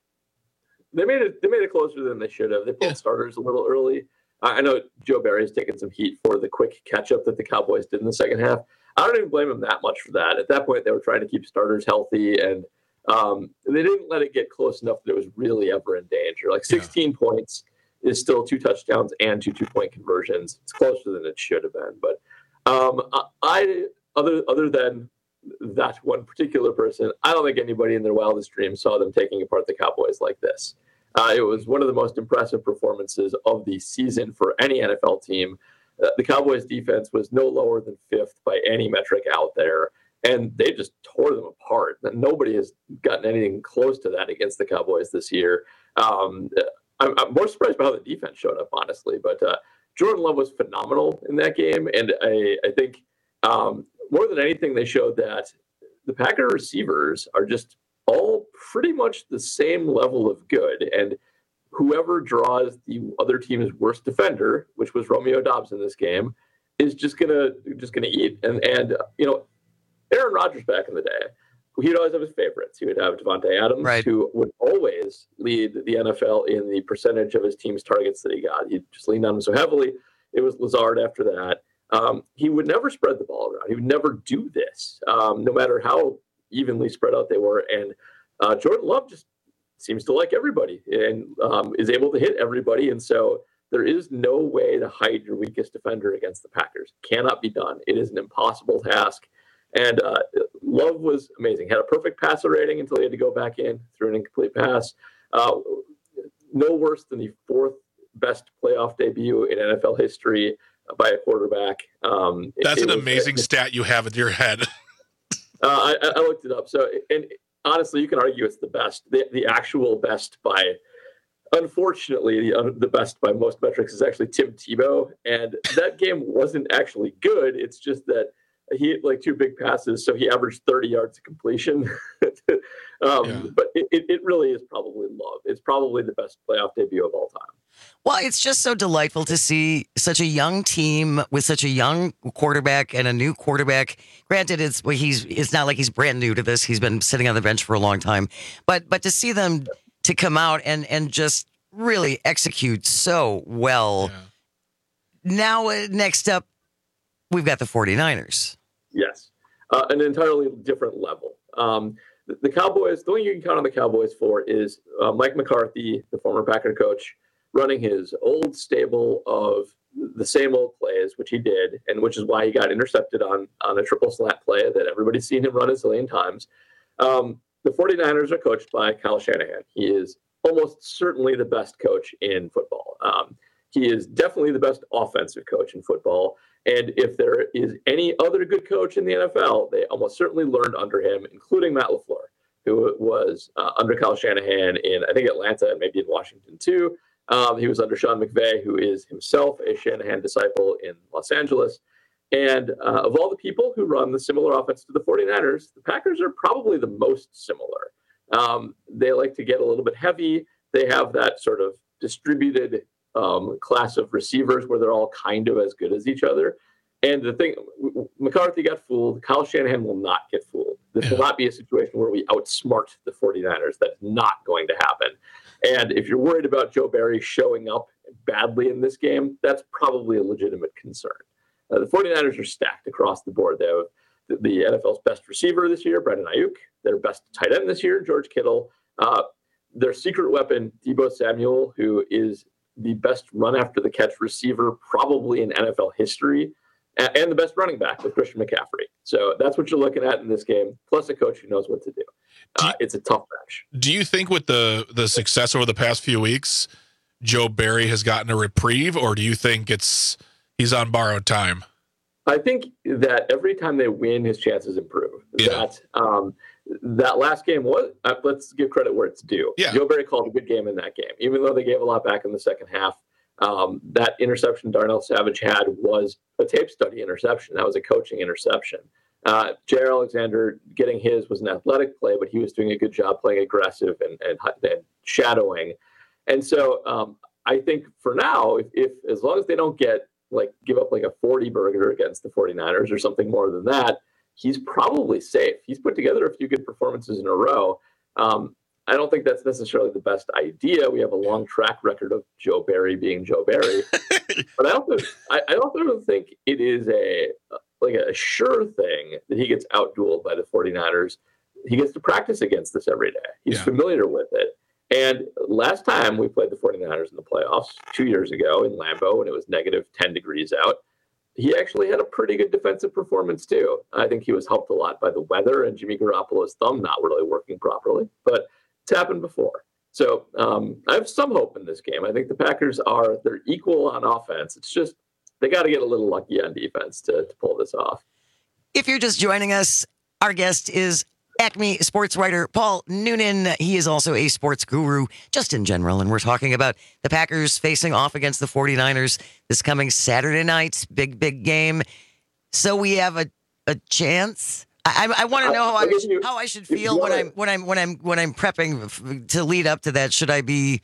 They made it, they made it closer than they should have. They pulled yeah. starters a little early. I know Joe Barry's taken some heat for the quick catch-up that the Cowboys did in the second half. I don't even blame him that much for that. At that point, they were trying to keep starters healthy, and um, they didn't let it get close enough that it was really ever in danger. Like sixteen yeah. points is still two touchdowns and two two-point conversions. It's closer than it should have been. But um, I, other other than that one particular person, I don't think anybody in their wildest dreams saw them taking apart the Cowboys like this. Uh, it was one of the most impressive performances of the season for any N F L team. Uh, the Cowboys' defense was no lower than fifth by any metric out there, and they just tore them apart. And nobody has gotten anything close to that against the Cowboys this year. Um, I'm, I'm more surprised by how the defense showed up, honestly. But uh, Jordan Love was phenomenal in that game, and I, I think um, more than anything, they showed that the Packer receivers are just all pretty much the same level of good, and whoever draws the other team's worst defender, which was Romeo Doubs in this game, is just gonna just gonna eat. And and you know, Aaron Rodgers back in the day, he'd always have his favorites. He would have Devontae Adams, right, who would always lead the N F L in the percentage of his team's targets that he got. He just leaned on him so heavily. It was Lazard after that. Um, he would never spread the ball around. He would never do this, um, no matter how evenly spread out they were. And uh, Jordan Love just seems to like everybody and um, is able to hit everybody. And so there is no way to hide your weakest defender against the Packers. Cannot be done. It is an impossible task. And uh, Love was amazing. Had a perfect passer rating until he had to go back in, threw an incomplete pass. Uh, no worse than the fourth best playoff debut in N F L history by a quarterback. Um, That's it, an it was, amazing it, stat you have in your head. Uh, I, I looked it up. So, and honestly, you can argue it's the best. The, the actual best by, unfortunately, the, the best by most metrics is actually Tim Tebow. And that game wasn't actually good. It's just that he hit like two big passes, so he averaged thirty yards of completion. um, yeah. But it, it really is probably Love. It's probably the best playoff debut of all time. Well, it's just so delightful to see such a young team with such a young quarterback and a new quarterback. Granted, it's well, he's it's not like he's brand new to this. He's been sitting on the bench for a long time. But but to see them to come out and, and just really execute so well. Yeah. Now, uh, next up, we've got the 49ers. Yes, uh, an entirely different level. Um, the, the Cowboys, the only thing you can count on the Cowboys for is uh, Mike McCarthy, the former Packer coach, running his old stable of the same old plays, which he did, and which is why he got intercepted on, on a triple slant play that everybody's seen him run a zillion times. Um, the 49ers are coached by Kyle Shanahan. He is almost certainly the best coach in football. Um, he is definitely the best offensive coach in football. And if there is any other good coach in the N F L, they almost certainly learned under him, including Matt LaFleur, who was uh, under Kyle Shanahan in, I think, Atlanta and maybe in Washington too. Um, he was under Sean McVay, who is himself a Shanahan disciple in Los Angeles. And uh, of all the people who run the similar offense to the 49ers, the Packers are probably the most similar. Um, they like to get a little bit heavy. They have that sort of distributed um, class of receivers where they're all kind of as good as each other. And the thing, McCarthy got fooled. Kyle Shanahan will not get fooled. This will not be a situation where we outsmart the 49ers. That's not going to happen. And if you're worried about Joe Barry showing up badly in this game, that's probably a legitimate concern. Uh, the 49ers are stacked across the board. They have the, the N F L's best receiver this year, Brandon Ayuk. Their best tight end this year, George Kittle. Uh, their secret weapon, Deebo Samuel, who is the best run after the catch receiver probably in N F L history, and, and the best running back with Christian McCaffrey. So that's what you're looking at in this game, plus a coach who knows what to do. Uh, you, it's a tough match. Do you think with the, the success over the past few weeks, Joe Barry has gotten a reprieve, or do you think it's he's on borrowed time? I think that every time they win, his chances improve. Yeah. That um, that last game was, uh, let's give credit where it's due. Yeah. Joe Barry called a good game in that game, even though they gave a lot back in the second half. Um, that interception Darnell Savage had was a tape study interception. That was a coaching interception. Uh, Jair Alexander getting his was an athletic play, but he was doing a good job playing aggressive and, and, and shadowing. And so um, I think for now, if, if as long as they don't get like give up like a forty burger against the 49ers or something more than that, he's probably safe. He's put together a few good performances in a row. Um, I don't think that's necessarily the best idea. We have a long track record of Joe Barry being Joe Barry, but I also I, I also think it is a like a sure thing that he gets outdueled by the 49ers. He gets to practice against this every day. He's yeah. familiar with it. And last time we played the 49ers in the playoffs, two years ago in Lambeau, when it was negative ten degrees out, he actually had a pretty good defensive performance, too. I think he was helped a lot by the weather and Jimmy Garoppolo's thumb not really working properly. But it's happened before. So um, I have some hope in this game. I think the Packers are, they're equal on offense. It's just they got to get a little lucky on defense to, to pull this off. If you're just joining us, our guest is Acme sports writer Paul Noonan. He is also a sports guru just in general, and we're talking about the Packers facing off against the 49ers this coming Saturday night. Big, big game. So we have a, a chance. I, I, I want to know how I, you, how I should feel when I'm when I'm when I'm when I'm prepping to lead up to that. Should I be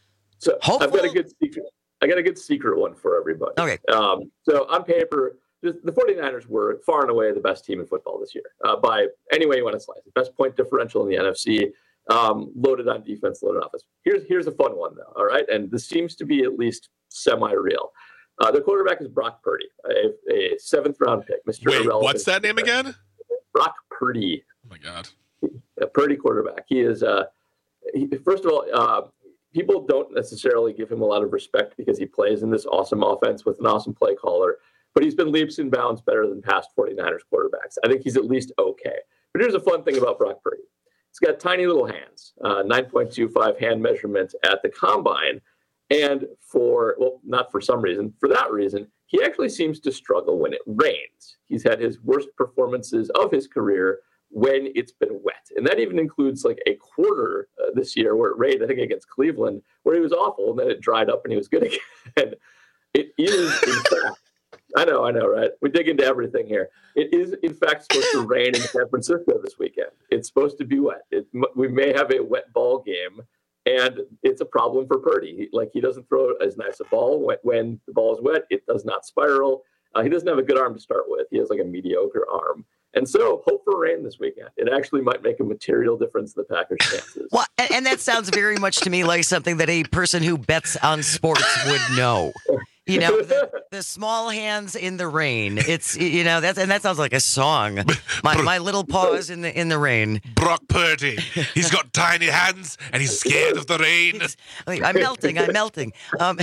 so hopeful? I've got a good secret. I got a good secret one for everybody. Okay. Um, so on paper, the 49ers were far and away the best team in football this year, uh, by any way you want to slice it. Best point differential in the N F C, um, loaded on defense, loaded on offense. Here's here's a fun one, though, all right? And this seems to be at least semi-real. Uh, their quarterback is Brock Purdy, a, a seventh-round pick. Mister Wait, Irrelevant. What's that name again? Brock Purdy. Oh, my God. A Purdy quarterback. He is, uh, he, first of all, uh, people don't necessarily give him a lot of respect because he plays in this awesome offense with an awesome play caller. But he's been leaps and bounds better than past 49ers quarterbacks. I think he's at least okay. But here's a fun thing about Brock Purdy. He's got tiny little hands, uh, nine point two five hand measurement at the combine. And for, well, not for some reason, for that reason, he actually seems to struggle when it rains. He's had his worst performances of his career when it's been wet. And that even includes like a quarter uh, this year where it rained, I think against Cleveland, where he was awful, and then it dried up and he was good again. It is, in fact, I know, I know, right? We dig into everything here. It is, in fact, supposed to rain in San Francisco this weekend. It's supposed to be wet. It, we may have a wet ball game, and it's a problem for Purdy. He, like, he doesn't throw as nice a ball. When, when the ball is wet, it does not spiral. Uh, he doesn't have a good arm to start with. He has, like, a mediocre arm. And so, hope for rain this weekend. It actually might make a material difference in the Packers' chances. Well, and, and that sounds very much to me like something that a person who bets on sports would know. You know, the, the small hands in the rain. It's, you know, that's, and that sounds like a song. My my little paws in the in the rain. Brock Purdy. He's got tiny hands and he's scared of the rain. I'm melting. I'm melting. Um,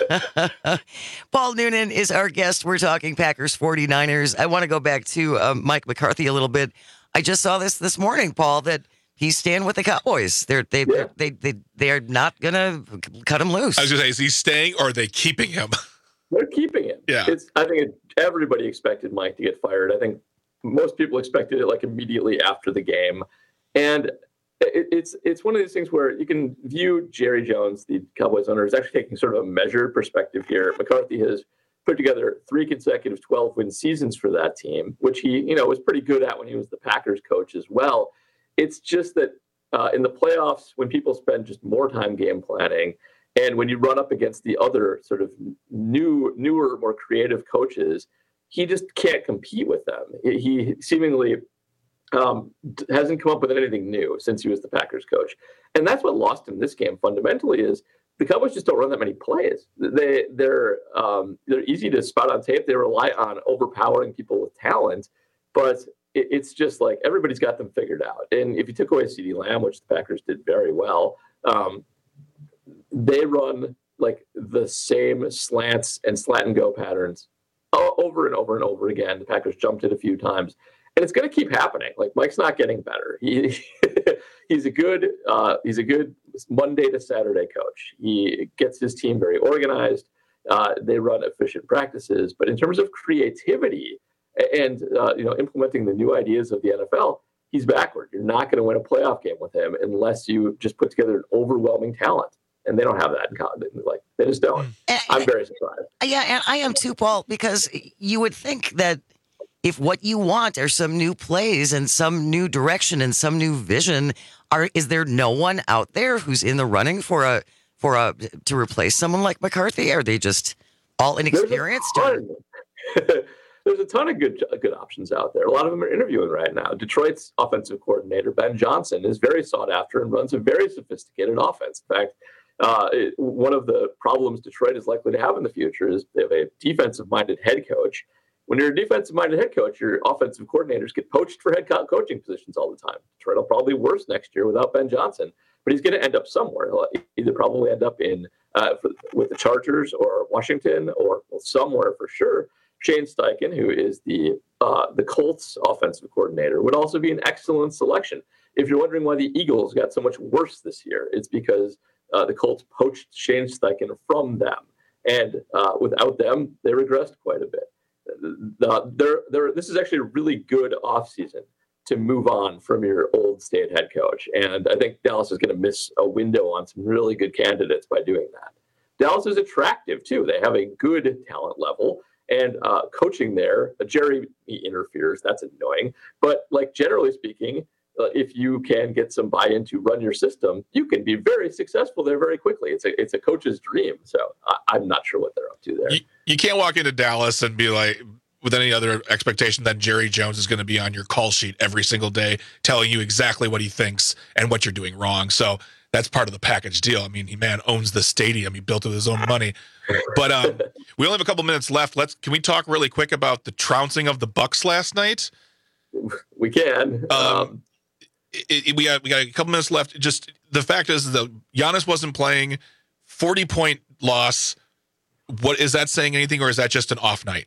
Paul Noonan is our guest. We're talking Packers 49ers. I want to go back to um, Mike McCarthy a little bit. I just saw this this morning, Paul, that he's staying with the Cowboys. They're they yeah. they they they are not gonna cut him loose. I was gonna say, is he staying or are they keeping him? They're keeping it. Yeah. It's, I think it, everybody expected Mike to get fired. I think most people expected it like immediately after the game. And it, it's it's one of these things where you can view Jerry Jones, the Cowboys owner, is actually taking sort of a measured perspective here. McCarthy has put together three consecutive twelve-win seasons for that team, which he, you know, was pretty good at when he was the Packers coach as well. It's just that uh, in the playoffs, when people spend just more time game planning, and when you run up against the other sort of new, newer, more creative coaches, he just can't compete with them. He seemingly um, hasn't come up with anything new since he was the Packers coach. And that's what lost him this game fundamentally is the Cowboys just don't run that many plays. They, they're, um, they're easy to spot on tape. They rely on overpowering people with talent, but it, it's just like everybody's got them figured out. And if you took away CeeDee Lamb, which the Packers did very well, um, they run like the same slants and slant and go patterns over and over and over again. The Packers jumped it a few times, and it's going to keep happening. Like Mike's not getting better. He he's a good uh, he's a good Monday to Saturday coach. He gets his team very organized. Uh, they run efficient practices, but in terms of creativity and uh, you know implementing the new ideas of the N F L, he's backward. You're not going to win a playoff game with him unless you just put together an overwhelming talent. And they don't have that in college. Like they just don't. And, I'm very surprised. Yeah, and I am too, Paul, because you would think that if what you want are some new plays and some new direction and some new vision, are is there no one out there who's in the running for a for a to replace someone like McCarthy? Are they just all inexperienced? There's a ton, There's a ton of good good options out there. A lot of them are interviewing right now. Detroit's offensive coordinator Ben Johnson is very sought after and runs a very sophisticated offense. In fact, Uh, it, one of the problems Detroit is likely to have in the future is they have a defensive-minded head coach. When you're a defensive-minded head coach, your offensive coordinators get poached for head co- coaching positions all the time. Detroit will probably be worse next year without Ben Johnson, but he's going to end up somewhere. He'll either probably end up in uh, for, with the Chargers or Washington or well, somewhere for sure. Shane Steichen, who is the uh, the Colts offensive coordinator, would also be an excellent selection. If you're wondering why the Eagles got so much worse this year, it's because Uh, the Colts poached Shane Steichen from them, and uh, without them, they regressed quite a bit. Uh, they're, they're, this is actually a really good offseason to move on from your old state head coach, and I think Dallas is going to miss a window on some really good candidates by doing that. Dallas is attractive, too. They have a good talent level, and uh, coaching there, uh, Jerry interferes. That's annoying, but like generally speaking, Uh, if you can get some buy-in to run your system, you can be very successful there very quickly. It's a it's a coach's dream. So I, I'm not sure what they're up to there. You, you can't walk into Dallas and be like, with any other expectation that Jerry Jones is going to be on your call sheet every single day, telling you exactly what he thinks and what you're doing wrong. So that's part of the package deal. I mean, he man owns the stadium. He built it with his own money. But um, we only have a couple minutes left. Let's can we talk really quick about the trouncing of the Bucks last night? We can. Um, um It, it, we got we got a couple minutes left. Just the fact is that Giannis wasn't playing. forty point loss. What is that saying anything, or is that just an off night?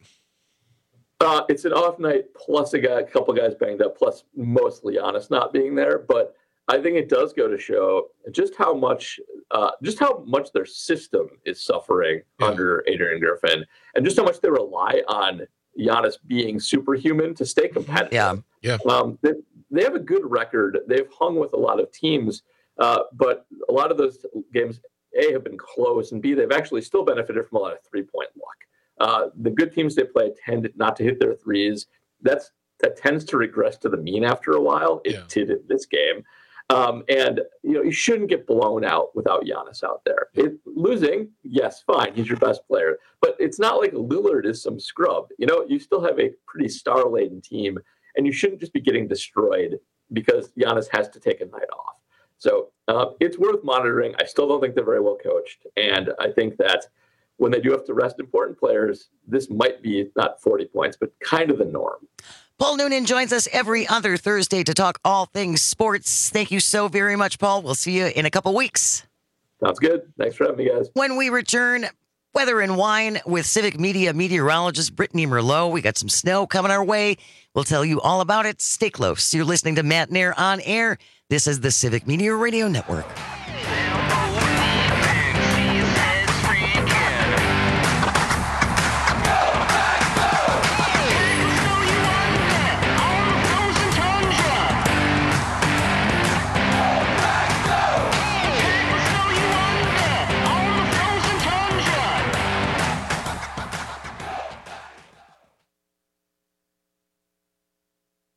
Uh, it's an off night plus a guy, a couple guys banged up, plus mostly Giannis not being there. But I think it does go to show just how much uh, just how much their system is suffering yeah. under Adrian Griffin, and just how much they rely on Giannis being superhuman to stay competitive. Yeah, yeah. Um, they, They have a good record. They've hung with a lot of teams, uh, but a lot of those games, A, have been close, and B, they've actually still benefited from a lot of three-point luck. Uh, the good teams they play tend not to hit their threes. That's That tends to regress to the mean after a while. It yeah. did in this game. Um, and, you know, you shouldn't get blown out without Giannis out there. It, losing, yes, fine. He's your best player. But it's not like Lillard is some scrub. You know, you still have a pretty star-laden team, and you shouldn't just be getting destroyed because Giannis has to take a night off. So uh, it's worth monitoring. I still don't think they're very well coached. And I think that when they do have to rest important players, this might be not forty points, but kind of the norm. Paul Noonan joins us every other Thursday to talk all things sports. Thank you so very much, Paul. We'll see you in a couple weeks. Sounds good. Thanks for having me, guys. When we return, weather and wine with Civic Media meteorologist Brittany Merlot. We got some snow coming our way. We'll tell you all about it. Stay close. You're listening to Matt Nair on Air. This is the Civic Media Radio Network.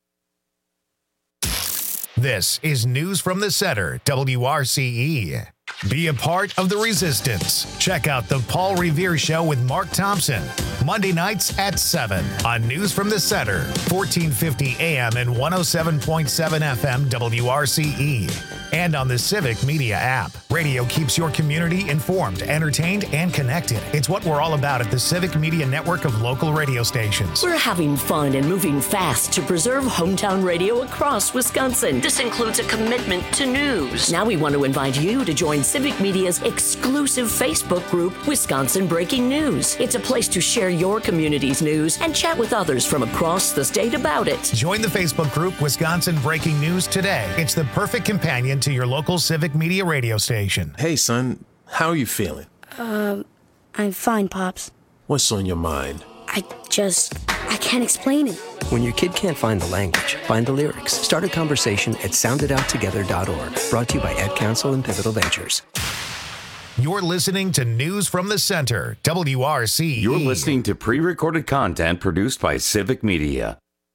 This is News from the Center, W R C E. Be a part of the resistance. Check out The Paul Revere Show with Mark Thompson, Monday nights at seven on News from the Center, fourteen fifty A M and one oh seven point seven F M W R C E. And on the Civic Media app. Radio keeps your community informed, entertained, and connected. It's what we're all about at the Civic Media network of local radio stations. We're having fun and moving fast to preserve hometown radio across Wisconsin. This includes a commitment to news. Now we want to invite you to join Civic Media's exclusive Facebook group, Wisconsin Breaking News. It's a place to share your community's news and chat with others from across the state about it. Join the Facebook group, Wisconsin Breaking News today. It's the perfect companion to your local Civic Media radio station. Hey, son, how are you feeling? Um, I'm fine, Pops. What's on your mind? I just, I can't explain it. When your kid can't find the language, find the lyrics. Start a conversation at sound it out together dot org. Brought to you by Ad Council and Pivotal Ventures. You're listening to News from the Center, W R C E. You're listening to pre-recorded content produced by Civic Media.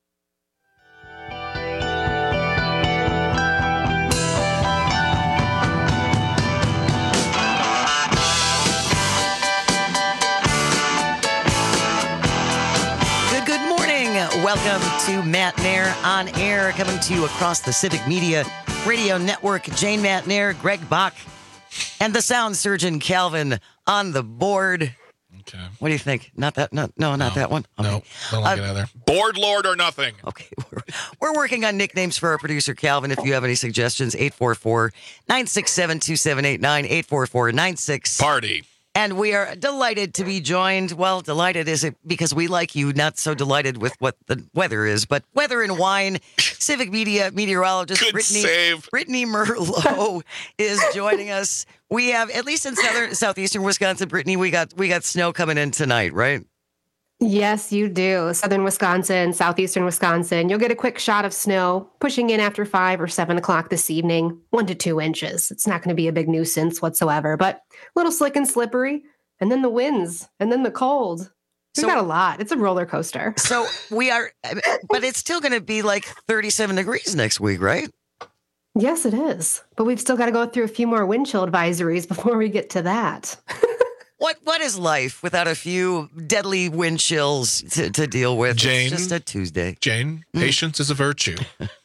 Welcome to Matt Nair on air, coming to you across the Civic Media Radio Network. Jane Matt Nair, Greg Bach, and the sound surgeon Calvin on the board. Okay. What do you think? Not that? No, no, not no, that one. Okay. No, don't like uh, it either. Board Lord or nothing. Okay, we're, we're working on nicknames for our producer Calvin. If you have any suggestions, eight four four, nine six seven, two seven eight nine, eight four four, nine six. Party. And we are delighted to be joined. Well, delighted is it because we like you, not so delighted with what the weather is, but weather and wine. Civic Media meteorologist Good Brittany, save. Brittany Merlot is joining us. We have, at least in southern southeastern Wisconsin, Brittany, we got we got snow coming in tonight, right? Yes, you do. Southern Wisconsin, southeastern Wisconsin. You'll get a quick shot of snow pushing in after five or seven o'clock this evening, one to two inches. It's not going to be a big nuisance whatsoever, but a little slick and slippery. And then the winds, and then the cold. We've so, got a lot. It's a roller coaster. So we are, but it's still going to be like thirty-seven degrees next week, right? Yes, it is. But we've still got to go through a few more wind chill advisories before we get to that. What what is life without a few deadly wind chills to, to deal with? Jane, it's just a Tuesday. Jane, patience mm. is a virtue.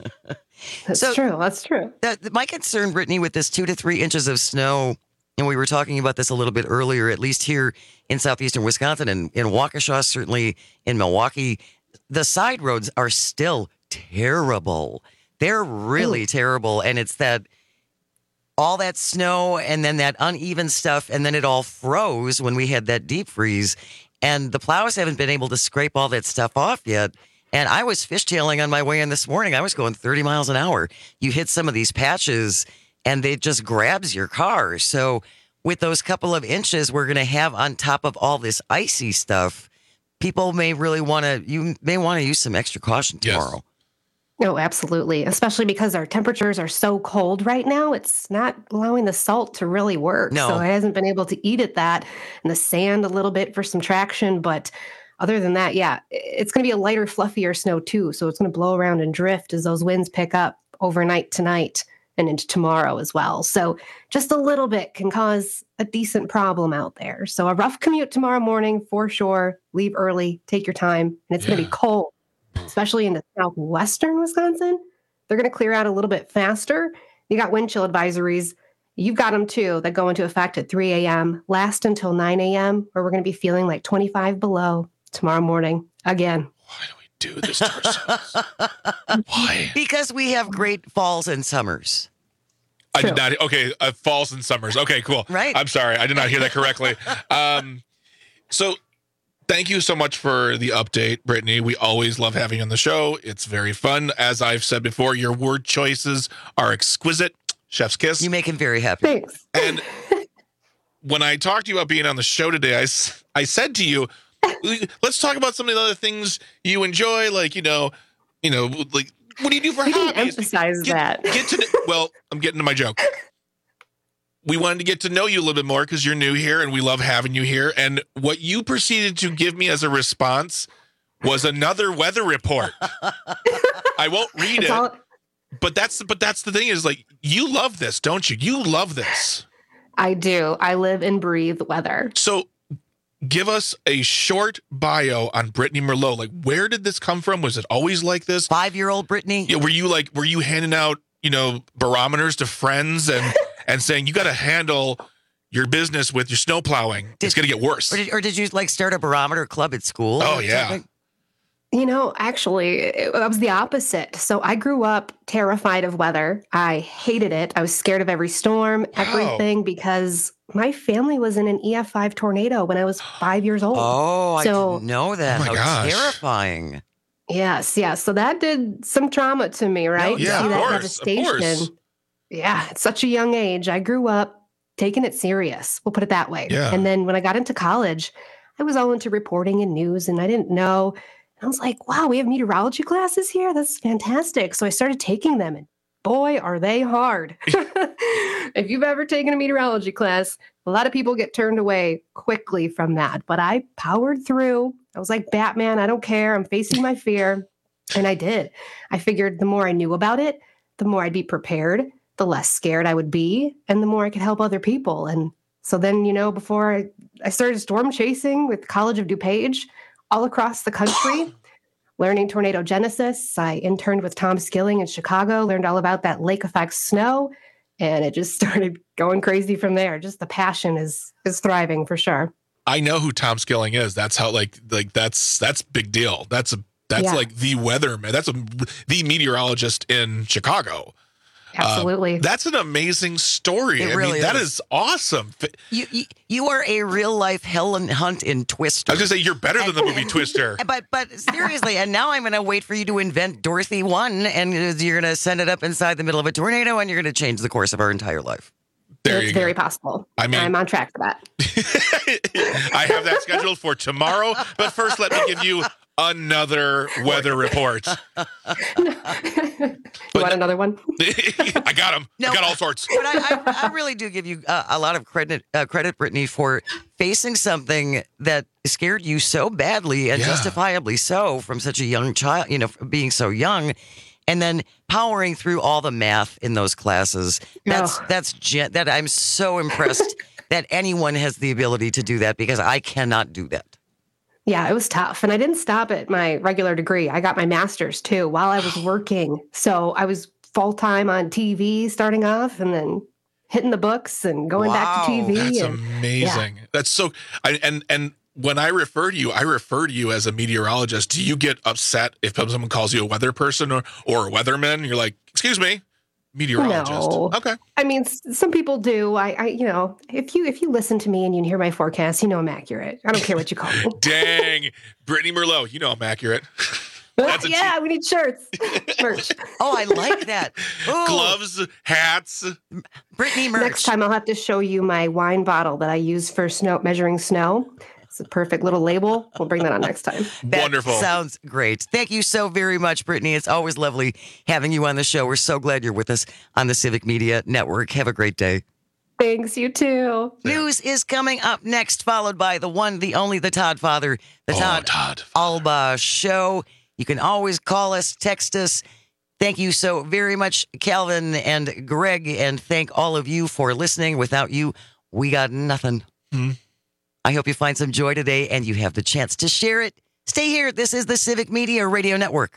That's so, true. That's true. The, the, my concern, Brittany, with this two to three inches of snow, and we were talking about this a little bit earlier, at least here in southeastern Wisconsin and in Waukesha, certainly in Milwaukee, the side roads are still terrible. They're really Ooh. terrible. And it's that all that snow and then that uneven stuff, and then it all froze when we had that deep freeze. And the plows haven't been able to scrape all that stuff off yet. And I was fishtailing on my way in this morning. I was going thirty miles an hour. You hit some of these patches, and it just grabs your car. So with those couple of inches we're going to have on top of all this icy stuff, people may really want to, you may want to use some extra caution tomorrow. Yes. Oh, absolutely. Especially because our temperatures are so cold right now. It's not allowing the salt to really work. No. So it hasn't been able to eat at that. And the sand a little bit for some traction. But other than that, yeah, it's going to be a lighter, fluffier snow too. So it's going to blow around and drift as those winds pick up overnight tonight and into tomorrow as well. So just a little bit can cause a decent problem out there. So a rough commute tomorrow morning for sure. Leave early, take your time, and it's yeah. going to be cold. Especially in the southwestern Wisconsin, they're going to clear out a little bit faster. You got wind chill advisories. You've got them too that go into effect at three a.m., last until nine a.m., where we're going to be feeling like twenty-five below tomorrow morning again. Why do we do this to ourselves? Why? Because we have great falls and summers. I True. did not. Okay, uh, falls and summers. Okay, cool. Right. I'm sorry. I did not hear that correctly. Um, so... Thank you so much for the update, Brittany. We always love having you on the show. It's very fun. As I've said before, your word choices are exquisite. Chef's kiss. You make him very happy. Thanks. And when I talked to you about being on the show today, I, I said to you, let's talk about some of the other things you enjoy, like, you know, you know, like, what do you do for you hobbies? Didn't emphasize get, that. Get to, well, I'm getting to my joke. We wanted to get to know you a little bit more because you're new here and we love having you here. And what you proceeded to give me as a response was another weather report. I won't read it, but that's but that's the thing is like, you love this, don't you? You love this. I do. I live and breathe weather. So give us a short bio on Brittany Merlot. Like, where did this come from? Was it always like this? Five-year-old Brittany? Yeah, were you like, were you handing out, you know, barometers to friends and, and saying, you got to handle your business with your snow plowing? Did, it's going to get worse. Or did, or did you like start a barometer club at school? Oh, yeah. Something? You know, actually, it, I was the opposite. So I grew up terrified of weather. I hated it. I was scared of every storm, everything, wow. because my family was in an E F five tornado when I was five years old. Oh, so, I didn't know that. Oh, my How gosh. terrifying. Yes, yes. So that did some trauma to me, right? No, yeah, See of that course, devastation. of course. Yeah, at such a young age, I grew up taking it serious. We'll put it that way. Yeah. And then when I got into college, I was all into reporting and news, and I didn't know. I was like, wow, we have meteorology classes here? That's fantastic. So I started taking them, and boy, are they hard. If you've ever taken a meteorology class, a lot of people get turned away quickly from that. But I powered through. I was like, Batman, I don't care. I'm facing my fear. And I did. I figured the more I knew about it, the more I'd be prepared, the less scared I would be, and the more I could help other people. And so then, you know, before I, I started storm chasing with College of DuPage, all across the country, learning tornado genesis. I interned with Tom Skilling in Chicago, learned all about that lake effect snow, and it just started going crazy from there. Just the passion is is thriving for sure. I know who Tom Skilling is. That's how like like that's that's big deal. That's a that's Yeah. like the weatherman. That's a the meteorologist in Chicago. Absolutely. Uh, that's an amazing story. It I really mean, that is. is awesome. You, you you are a real life Helen Hunt in Twister. I was gonna say you're better than the movie Twister. But but seriously, and now I'm going to wait for you to invent Dorothy One, and you're going to send it up inside the middle of a tornado, and you're going to change the course of our entire life. There it's you very go. possible. I mean- I'm on track for that. I have that scheduled for tomorrow. But first, let me give you another weather report. You want another one? I got them. I got all sorts. But I, I, I really do give you uh, a lot of credit, uh, credit, Brittany, for facing something that scared you so badly and Yeah. justifiably so from such a young child, you know, being so young, and then powering through all the math in those classes. That's Oh. that's gen- that I'm so impressed that anyone has the ability to do that, because I cannot do that. Yeah, it was tough. And I didn't stop at my regular degree. I got my master's too while I was working. So I was full time on T V starting off, and then hitting the books and going back to T V. That's and, amazing. That's so. I, and and when I refer to you, I refer to you as a meteorologist. Do you get upset if someone calls you a weather person or or a weatherman? You're like, excuse me, meteorologist. No. Okay. I mean, s- some people do. I, I, you know, if you if you listen to me and you hear my forecast, you know I'm accurate. I don't care what you call me. Dang, Brittany Merlot, you know I'm accurate. That's a yeah, we need shirts, merch. Oh, I like that. Ooh, Gloves, hats. Brittany merch. Next time, I'll have to show you my wine bottle that I use for snow measuring snow. It's a perfect little label. We'll bring that on next time. That Wonderful. Sounds great. Thank you so very much, Brittany. It's always lovely having you on the show. We're so glad you're with us on the Civic Media Network. Have a great day. Thanks, you too. News is coming up next, followed by the one, the only, the Todd Father, the Oh, Todd, Todd. Alba Show. You can always call us, text us. Thank you so very much, Calvin and Greg, and thank all of you for listening. Without you, we got nothing. Hmm. I hope you find some joy today and you have the chance to share it. Stay here. This is the Civic Media Radio Network.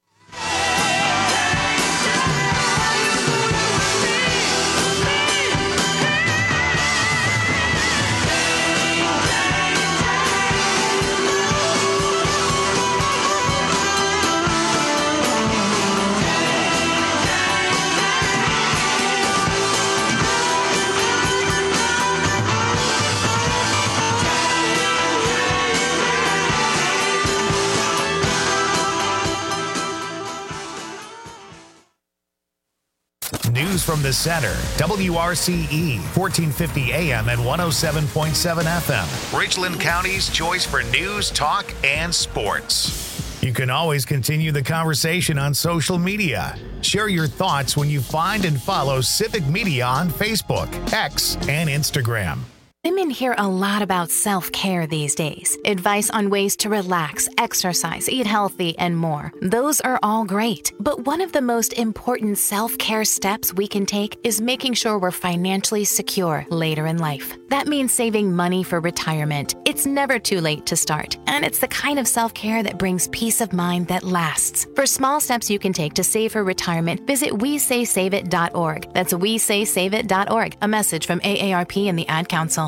News from the center. W R C E, fourteen fifty A M and one oh seven point seven F M. Richland County's choice for news, talk, and sports. You can always continue the conversation on social media. Share your thoughts when you find and follow Civic Media on Facebook, X, and Instagram. Women hear a lot about self-care these days. Advice on ways to relax, exercise, eat healthy, and more. Those are all great. But one of the most important self-care steps we can take is making sure we're financially secure later in life. That means saving money for retirement. It's never too late to start. And it's the kind of self-care that brings peace of mind that lasts. For small steps you can take to save for retirement, visit we say save it dot org. That's we say save it dot org. A message from A A R P and the Ad Council.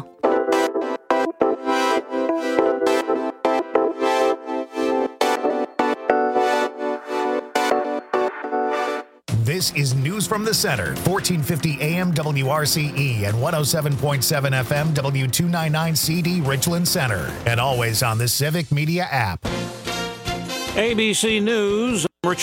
This is News from the Center, fourteen fifty A M W R C E and one oh seven point seven F M W two ninety-nine C D Richland Center. And always on the Civic Media app. A B C News.